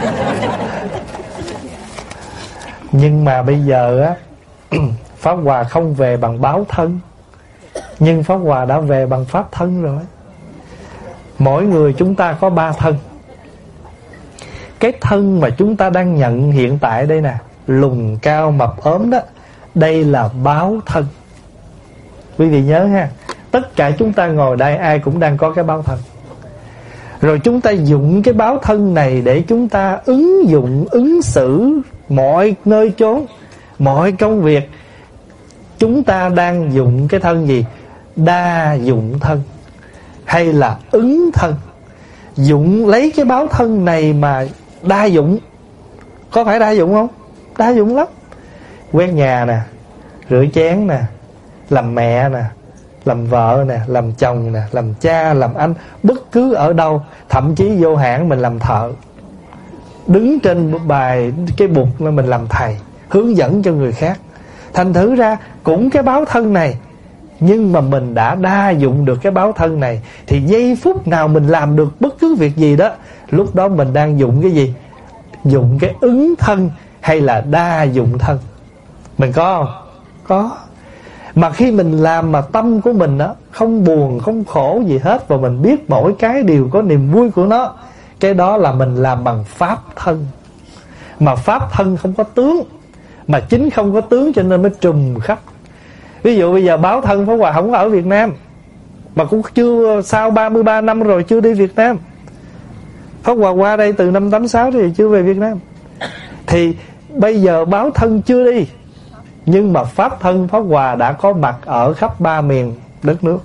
Nhưng mà bây giờ á, Pháp Hòa không về bằng báo thân, nhưng Pháp Hòa đã về bằng pháp thân rồi. Mỗi người chúng ta có 3 thân. Cái thân mà chúng ta đang nhận hiện tại đây nè, lùn cao mập ốm đó, đây là báo thân. Quý vị nhớ ha, tất cả chúng ta ngồi đây ai cũng đang có cái báo thân. Rồi chúng ta dùng cái báo thân này để chúng ta ứng dụng, ứng xử mọi nơi chốn, mọi công việc. Chúng ta đang dùng cái thân gì? Đa dụng thân. hay là ứng thân? Dụng lấy cái báo thân này mà đa dụng. Có phải đa dụng không? Đa dụng lắm. Quét nhà nè, rửa chén nè, làm mẹ nè, làm vợ nè, làm chồng nè, làm cha, làm anh, bất cứ ở đâu. Thậm chí vô hãng mình làm thợ, đứng trên bài cái bục là mình làm thầy, hướng dẫn cho người khác. Thành thử ra cũng cái báo thân này, nhưng mà mình đã đa dụng được cái báo thân này, thì giây phút nào mình làm được bất cứ việc gì đó, lúc đó mình đang dụng cái gì? Dụng cái ứng thân hay là đa dụng thân? Mình có không? Có. Mà khi mình làm mà tâm của mình đó không buồn, không khổ gì hết, và mình biết mỗi cái đều có niềm vui của nó, cái đó là mình làm bằng pháp thân. Mà pháp thân không có tướng, mà chính không có tướng cho nên mới trùm khắp. Ví dụ bây giờ báo thân Pháp Hòa không có ở Việt Nam, mà cũng chưa, sau 33 năm rồi chưa đi Việt Nam. Pháp Hòa qua đây từ năm 86 thì chưa về Việt Nam. Thì bây giờ báo thân chưa đi, nhưng mà pháp thân Pháp Hòa đã có mặt ở khắp 3 miền đất nước.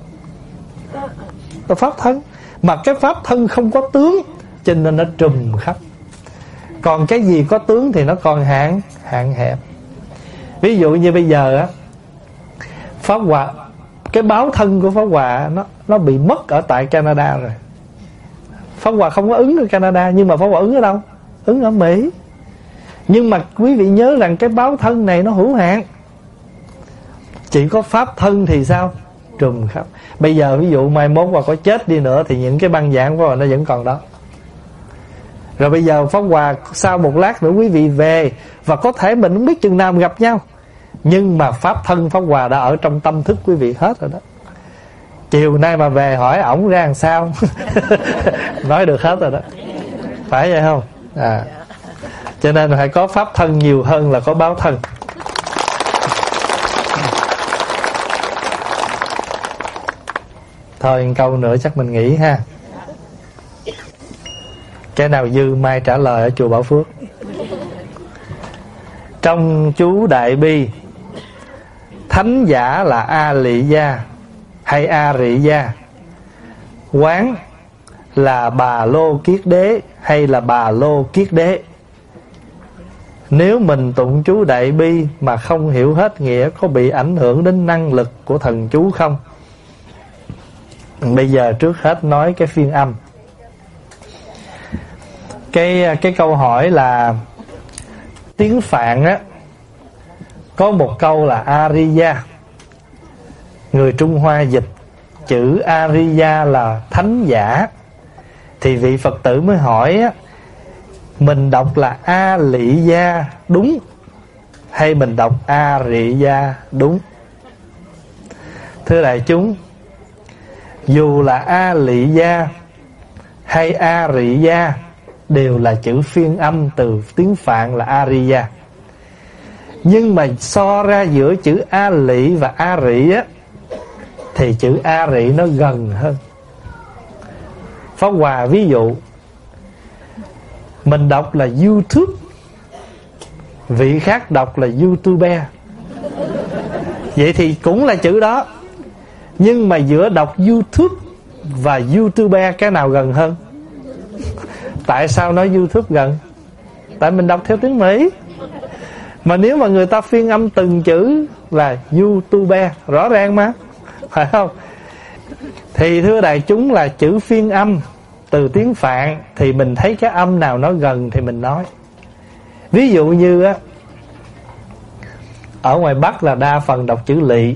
Là pháp thân. Mà cái pháp thân không có tướng, cho nên nó trùm khắp. Còn cái gì có tướng thì nó còn hạn hẹp. Ví dụ như bây giờ á, Pháp Hòa, cái báo thân của Pháp Hòa nó bị mất ở tại Canada rồi. Pháp Hòa không có ứng ở Canada, nhưng mà Pháp Hòa ứng ở đâu? Ứng ở Mỹ. Nhưng mà quý vị nhớ rằng cái báo thân này nó hữu hạn. Chỉ có pháp thân thì sao? Trùm khắp. Bây giờ ví dụ mai mốt Hòa có chết đi nữa thì những cái băng giảng của Hòa nó vẫn còn đó. Rồi bây giờ Pháp Hòa sau một lát nữa quý vị về, và có thể mình không biết chừng nào mình gặp nhau, nhưng mà pháp thân Pháp Hòa đã ở trong tâm thức quý vị hết rồi đó. Chiều nay mà về hỏi ổng ra làm sao nói được hết rồi đó. Phải vậy không? Cho nên phải có pháp thân nhiều hơn là có báo thân. Thôi một câu nữa chắc mình nghỉ ha. Cái nào dư mai trả lời ở chùa Bảo Phước. Trong chú Đại Bi, thánh giả là A Lị Gia hay A Rị Gia? Quán là Bà Lô Kiết Đế hay là Bà Lô Kiết Đế? Nếu mình tụng chú Đại Bi mà không hiểu hết nghĩa, có bị ảnh hưởng đến năng lực của thần chú không? Bây giờ trước hết nói cái phiên âm. Cái câu hỏi là tiếng Phạn á, có một câu là Ariya. Người Trung Hoa dịch chữ Ariya là thánh giả. Thì vị Phật tử mới hỏi á, mình đọc là A Lị Gia đúng hay mình đọc A Rị Gia đúng? Thưa đại chúng, dù là A Lị Gia hay A Rị Gia đều là chữ phiên âm từ tiếng Phạn là Ariya. Nhưng mà so ra giữa chữ A Lị và A Rị á, thì chữ A Rị nó gần hơn. Pháp Hòa ví dụ, mình đọc là YouTube, vị khác đọc là YouTuber. Vậy thì cũng là chữ đó, nhưng mà giữa đọc YouTube và YouTuber cái nào gần hơn? Tại sao nói YouTube gần? Tại mình đọc theo tiếng Mỹ. Mà nếu mà người ta phiên âm từng chữ là YouTuber, rõ ràng mà, phải không? Thì thưa đại chúng, là chữ phiên âm từ tiếng Phạn thì mình thấy cái âm nào nó gần thì mình nói. Ví dụ như á, ở ngoài Bắc là đa phần đọc chữ lị.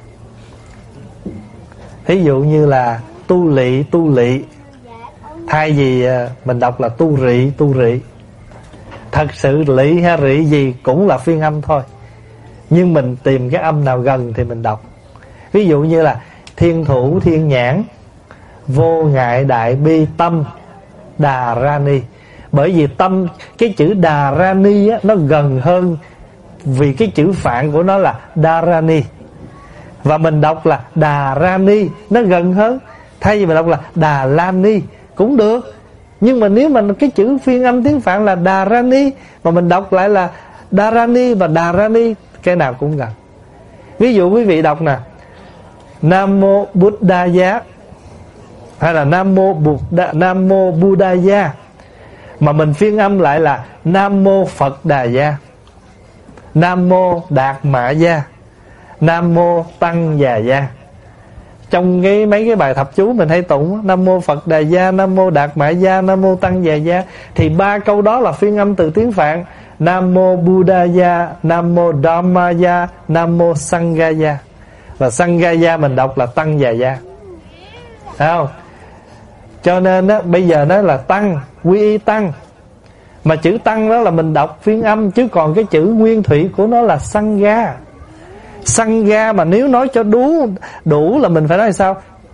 Ví dụ như là tu lị, thay vì mình đọc là tu rị. Thật sự lị hay rị gì cũng là phiên âm thôi, nhưng mình tìm cái âm nào gần thì mình đọc. Ví dụ như là thiên thủ thiên nhãn, vô ngại đại bi tâm đà ra ni. Bởi vì tâm, cái chữ đà ra ni á, nó gần hơn, vì cái chữ Phạn của nó là đà ra ni, và mình đọc là đà ra ni, nó gần hơn. Thay vì mình đọc là đà la ni cũng được, nhưng mà nếu mà cái chữ phiên âm tiếng Phạn là đà ra ni mà mình đọc lại là đà ra ni và đà ra ni, cái nào cũng gần. Ví dụ quý vị đọc nè, Nam Mô Buddhaya, hay là Nam Mô Buddhaya, mà mình phiên âm lại là Nam Mô Phật Đà Gia, Nam Mô Đạt Mạ Gia, Nam Mô Tăng Già Gia. Trong mấy cái bài thập chú mình hay tụng Nam Mô Phật Đà Gia, Nam Mô Đạt Mạ Gia, Nam Mô Tăng Già Gia, thì 3 câu đó là phiên âm từ tiếng Phạn. Nam Mô Buddhaya, Nam Mô Dhammaya, Nam Mô Sanghaya. Và Sanghaya mình đọc là Tăng Già Gia, thấy không? Cho nên á, bây giờ nó là tăng, quy y tăng. Mà chữ tăng đó là mình đọc phiên âm, chứ còn cái chữ nguyên thủy của nó là Sangha. Sangha mà nếu nói cho đủ là mình phải nói sao?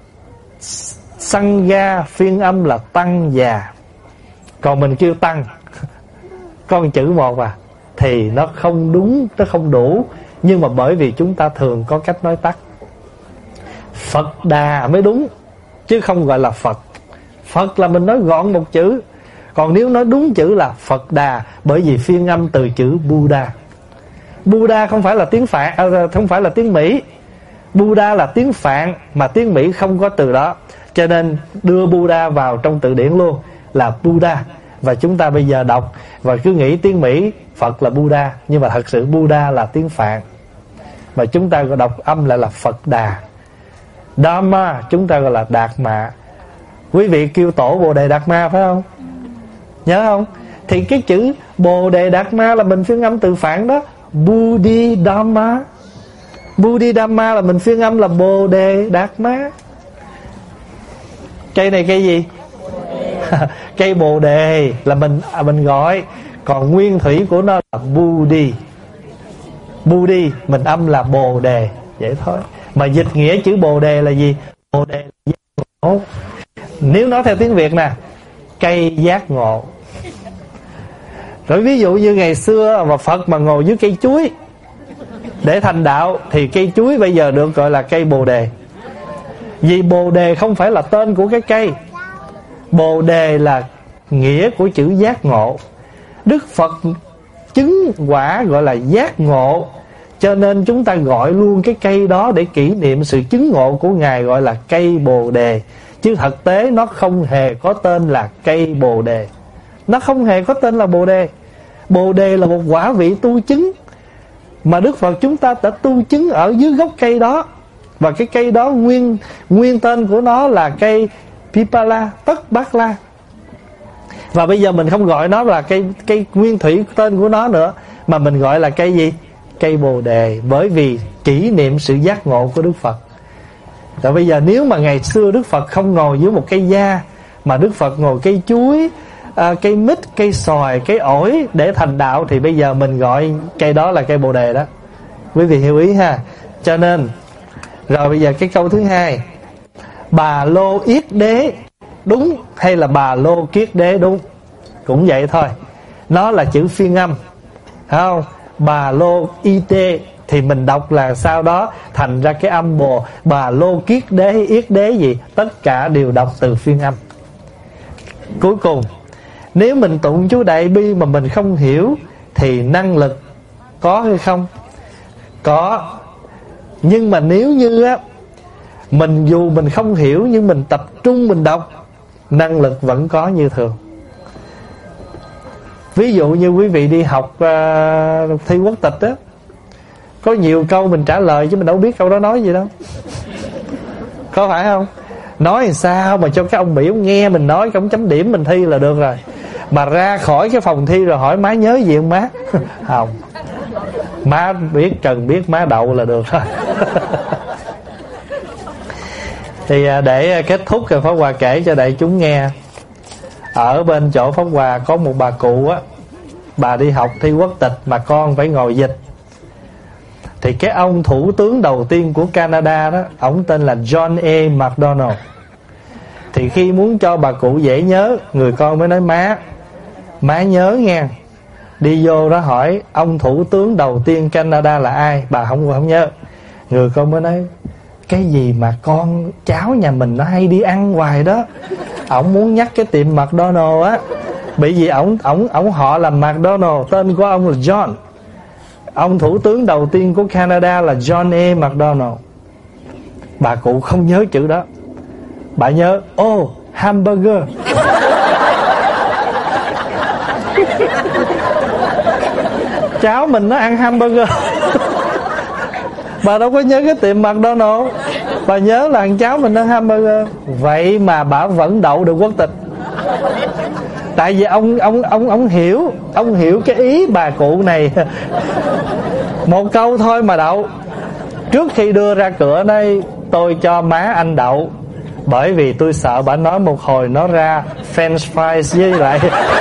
Sangha phiên âm là tăng già. Còn mình kêu tăng con chữ một thì nó không đúng, nó không đủ. Nhưng mà bởi vì chúng ta thường có cách nói tắt. Phật Đà mới đúng, chứ không gọi là Phật. Phật là mình nói gọn một chữ. Còn nếu nói đúng chữ là Phật Đà, bởi vì phiên âm từ chữ Buddha. Buddha không phải là tiếng Phạn, không phải là tiếng Mỹ. Buddha là tiếng Phạn, mà tiếng Mỹ không có từ đó, cho nên đưa Buddha vào trong từ điển luôn là Buddha. Và chúng ta bây giờ đọc và cứ nghĩ tiếng Mỹ Phật là Buddha, nhưng mà thật sự Buddha là tiếng Phạn, mà chúng ta gọi đọc âm lại là Phật Đà. Dhamma chúng ta gọi là Đạt Mạ. Quý vị kêu tổ Bồ Đề Đạt Ma phải không? Nhớ không? Thì cái chữ Bồ Đề Đạt Ma là mình phiên âm từ Phạn đó, Bodhidhamma. Bodhidhamma là mình phiên âm là Bồ Đề Đạt Ma. Cây này cây gì? Cây Bồ Đề là mình gọi, còn nguyên thủy của nó là Budi. Budi mình âm là Bồ Đề, vậy thôi. Mà dịch nghĩa chữ Bồ Đề là gì? Bồ Đề là giác ngộ. Nếu nói theo tiếng Việt nè, cây giác ngộ. Rồi ví dụ như ngày xưa mà Phật mà ngồi dưới cây chuối để thành đạo, thì cây chuối bây giờ được gọi là cây Bồ Đề. Vì Bồ Đề không phải là tên của cái cây. Bồ Đề là nghĩa của chữ giác ngộ. Đức Phật chứng quả gọi là giác ngộ, cho nên chúng ta gọi luôn cái cây đó để kỷ niệm sự chứng ngộ của Ngài, gọi là cây Bồ Đề. Chứ thực tế nó không hề có tên là cây Bồ Đề. Nó không hề có tên là Bồ Đề. Bồ Đề là một quả vị tu chứng, mà Đức Phật chúng ta đã tu chứng ở dưới gốc cây đó. Và cái cây đó nguyên tên của nó là cây Pipala, Tất Bát La. Và bây giờ mình không gọi nó là cây nguyên thủy tên của nó nữa, mà mình gọi là cây gì? Cây Bồ Đề, bởi vì kỷ niệm sự giác ngộ của Đức Phật. Rồi bây giờ nếu mà ngày xưa Đức Phật không ngồi dưới một cây gia, mà Đức Phật ngồi cây chuối, cây mít, cây xoài, cây ổi để thành đạo, thì bây giờ mình gọi cây đó là cây Bồ Đề đó. Quý vị hiểu ý ha. Cho nên rồi bây giờ cái câu thứ hai, Bà Lô Yết Đế đúng hay là Bà Lô Kiết Đế đúng? Cũng vậy thôi, nó là chữ phiên âm, thấy không? Bà Lô Y Tê thì mình đọc là sau đó thành ra cái âm Bồ. Bà Lô Kiết Đế, Yết Đế gì, tất cả đều đọc từ phiên âm. Cuối cùng, nếu mình tụng chú Đại Bi mà mình không hiểu thì năng lực có hay không? Có. Nhưng mà nếu như á, dù mình không hiểu nhưng mình tập trung mình đọc, năng lực vẫn có như thường. Ví dụ như quý vị đi học thi quốc tịch á, có nhiều câu mình trả lời chứ mình đâu biết câu đó nói gì đâu. Có phải không? Nói làm sao mà cho cái ông Mỹ ông nghe mình nói, ông chấm điểm mình thi là được rồi. Mà ra khỏi cái phòng thi rồi hỏi má nhớ gì không má? Không. Má biết, cần biết má đậu là được thôi. Thì để kết thúc thì Pháp Hòa kể cho đại chúng nghe. Ở bên chỗ Pháp Hòa có một bà cụ á, bà đi học thi quốc tịch mà con phải ngồi dịch. Thì cái ông thủ tướng đầu tiên của Canada đó, ổng tên là John A. Macdonald. Thì khi muốn cho bà cụ dễ nhớ, người con mới nói má nhớ nghe. Đi vô đó hỏi ông thủ tướng đầu tiên Canada là ai, bà không nhớ. Người con mới nói cái gì mà con cháu nhà mình nó hay đi ăn hoài đó. Ổng muốn nhắc cái tiệm McDonald á, bởi vì ổng họ là McDonald, tên của ông là John. Ông thủ tướng đầu tiên của Canada là John A. Macdonald. Bà cụ không nhớ chữ đó. Bà nhớ, hamburger. Cháu mình nó ăn hamburger. Bà đâu có nhớ cái tiệm McDonald's. Bà nhớ là thằng cháu mình ăn hamburger. Vậy mà bà vẫn đậu được quốc tịch. Tại vì ông hiểu cái ý bà cụ này. Một câu thôi mà đậu. Trước khi đưa ra cửa đây, tôi cho má anh đậu, bởi vì tôi sợ bà nói một hồi nó ra French fries với lại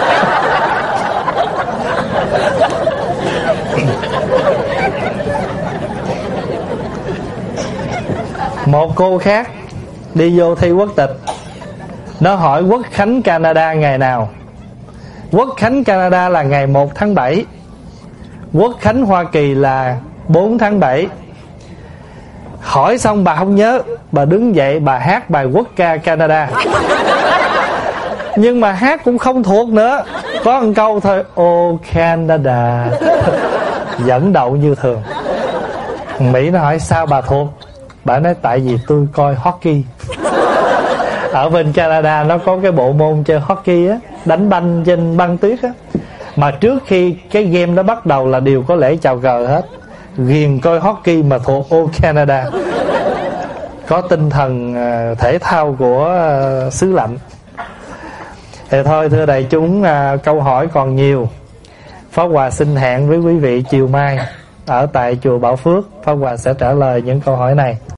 một cô khác đi vô thi quốc tịch. Nó hỏi Quốc khánh Canada ngày nào. Quốc khánh Canada là ngày 1 tháng 7. Quốc khánh Hoa Kỳ là 4 tháng 7. Hỏi xong bà không nhớ, bà đứng dậy bà hát bài quốc ca Canada. Nhưng mà hát cũng không thuộc nữa, có một câu thôi, Oh Canada. Vẫn đậu như thường. Mỹ nó hỏi sao bà thuộc. Bà nói tại vì tôi coi hockey. Ở bên Canada nó có cái bộ môn chơi hockey á, đánh banh trên băng tuyết á. Mà trước khi cái game đó bắt đầu là đều có lễ chào cờ hết. Ghiền coi hockey mà thuộc Oh Canada. Có tinh thần thể thao của xứ lạnh. Thì thôi thưa đại chúng, câu hỏi còn nhiều. Pháp Hòa xin hẹn với quý vị chiều mai ở tại chùa Bảo Phước. Pháp Hòa sẽ trả lời những câu hỏi này.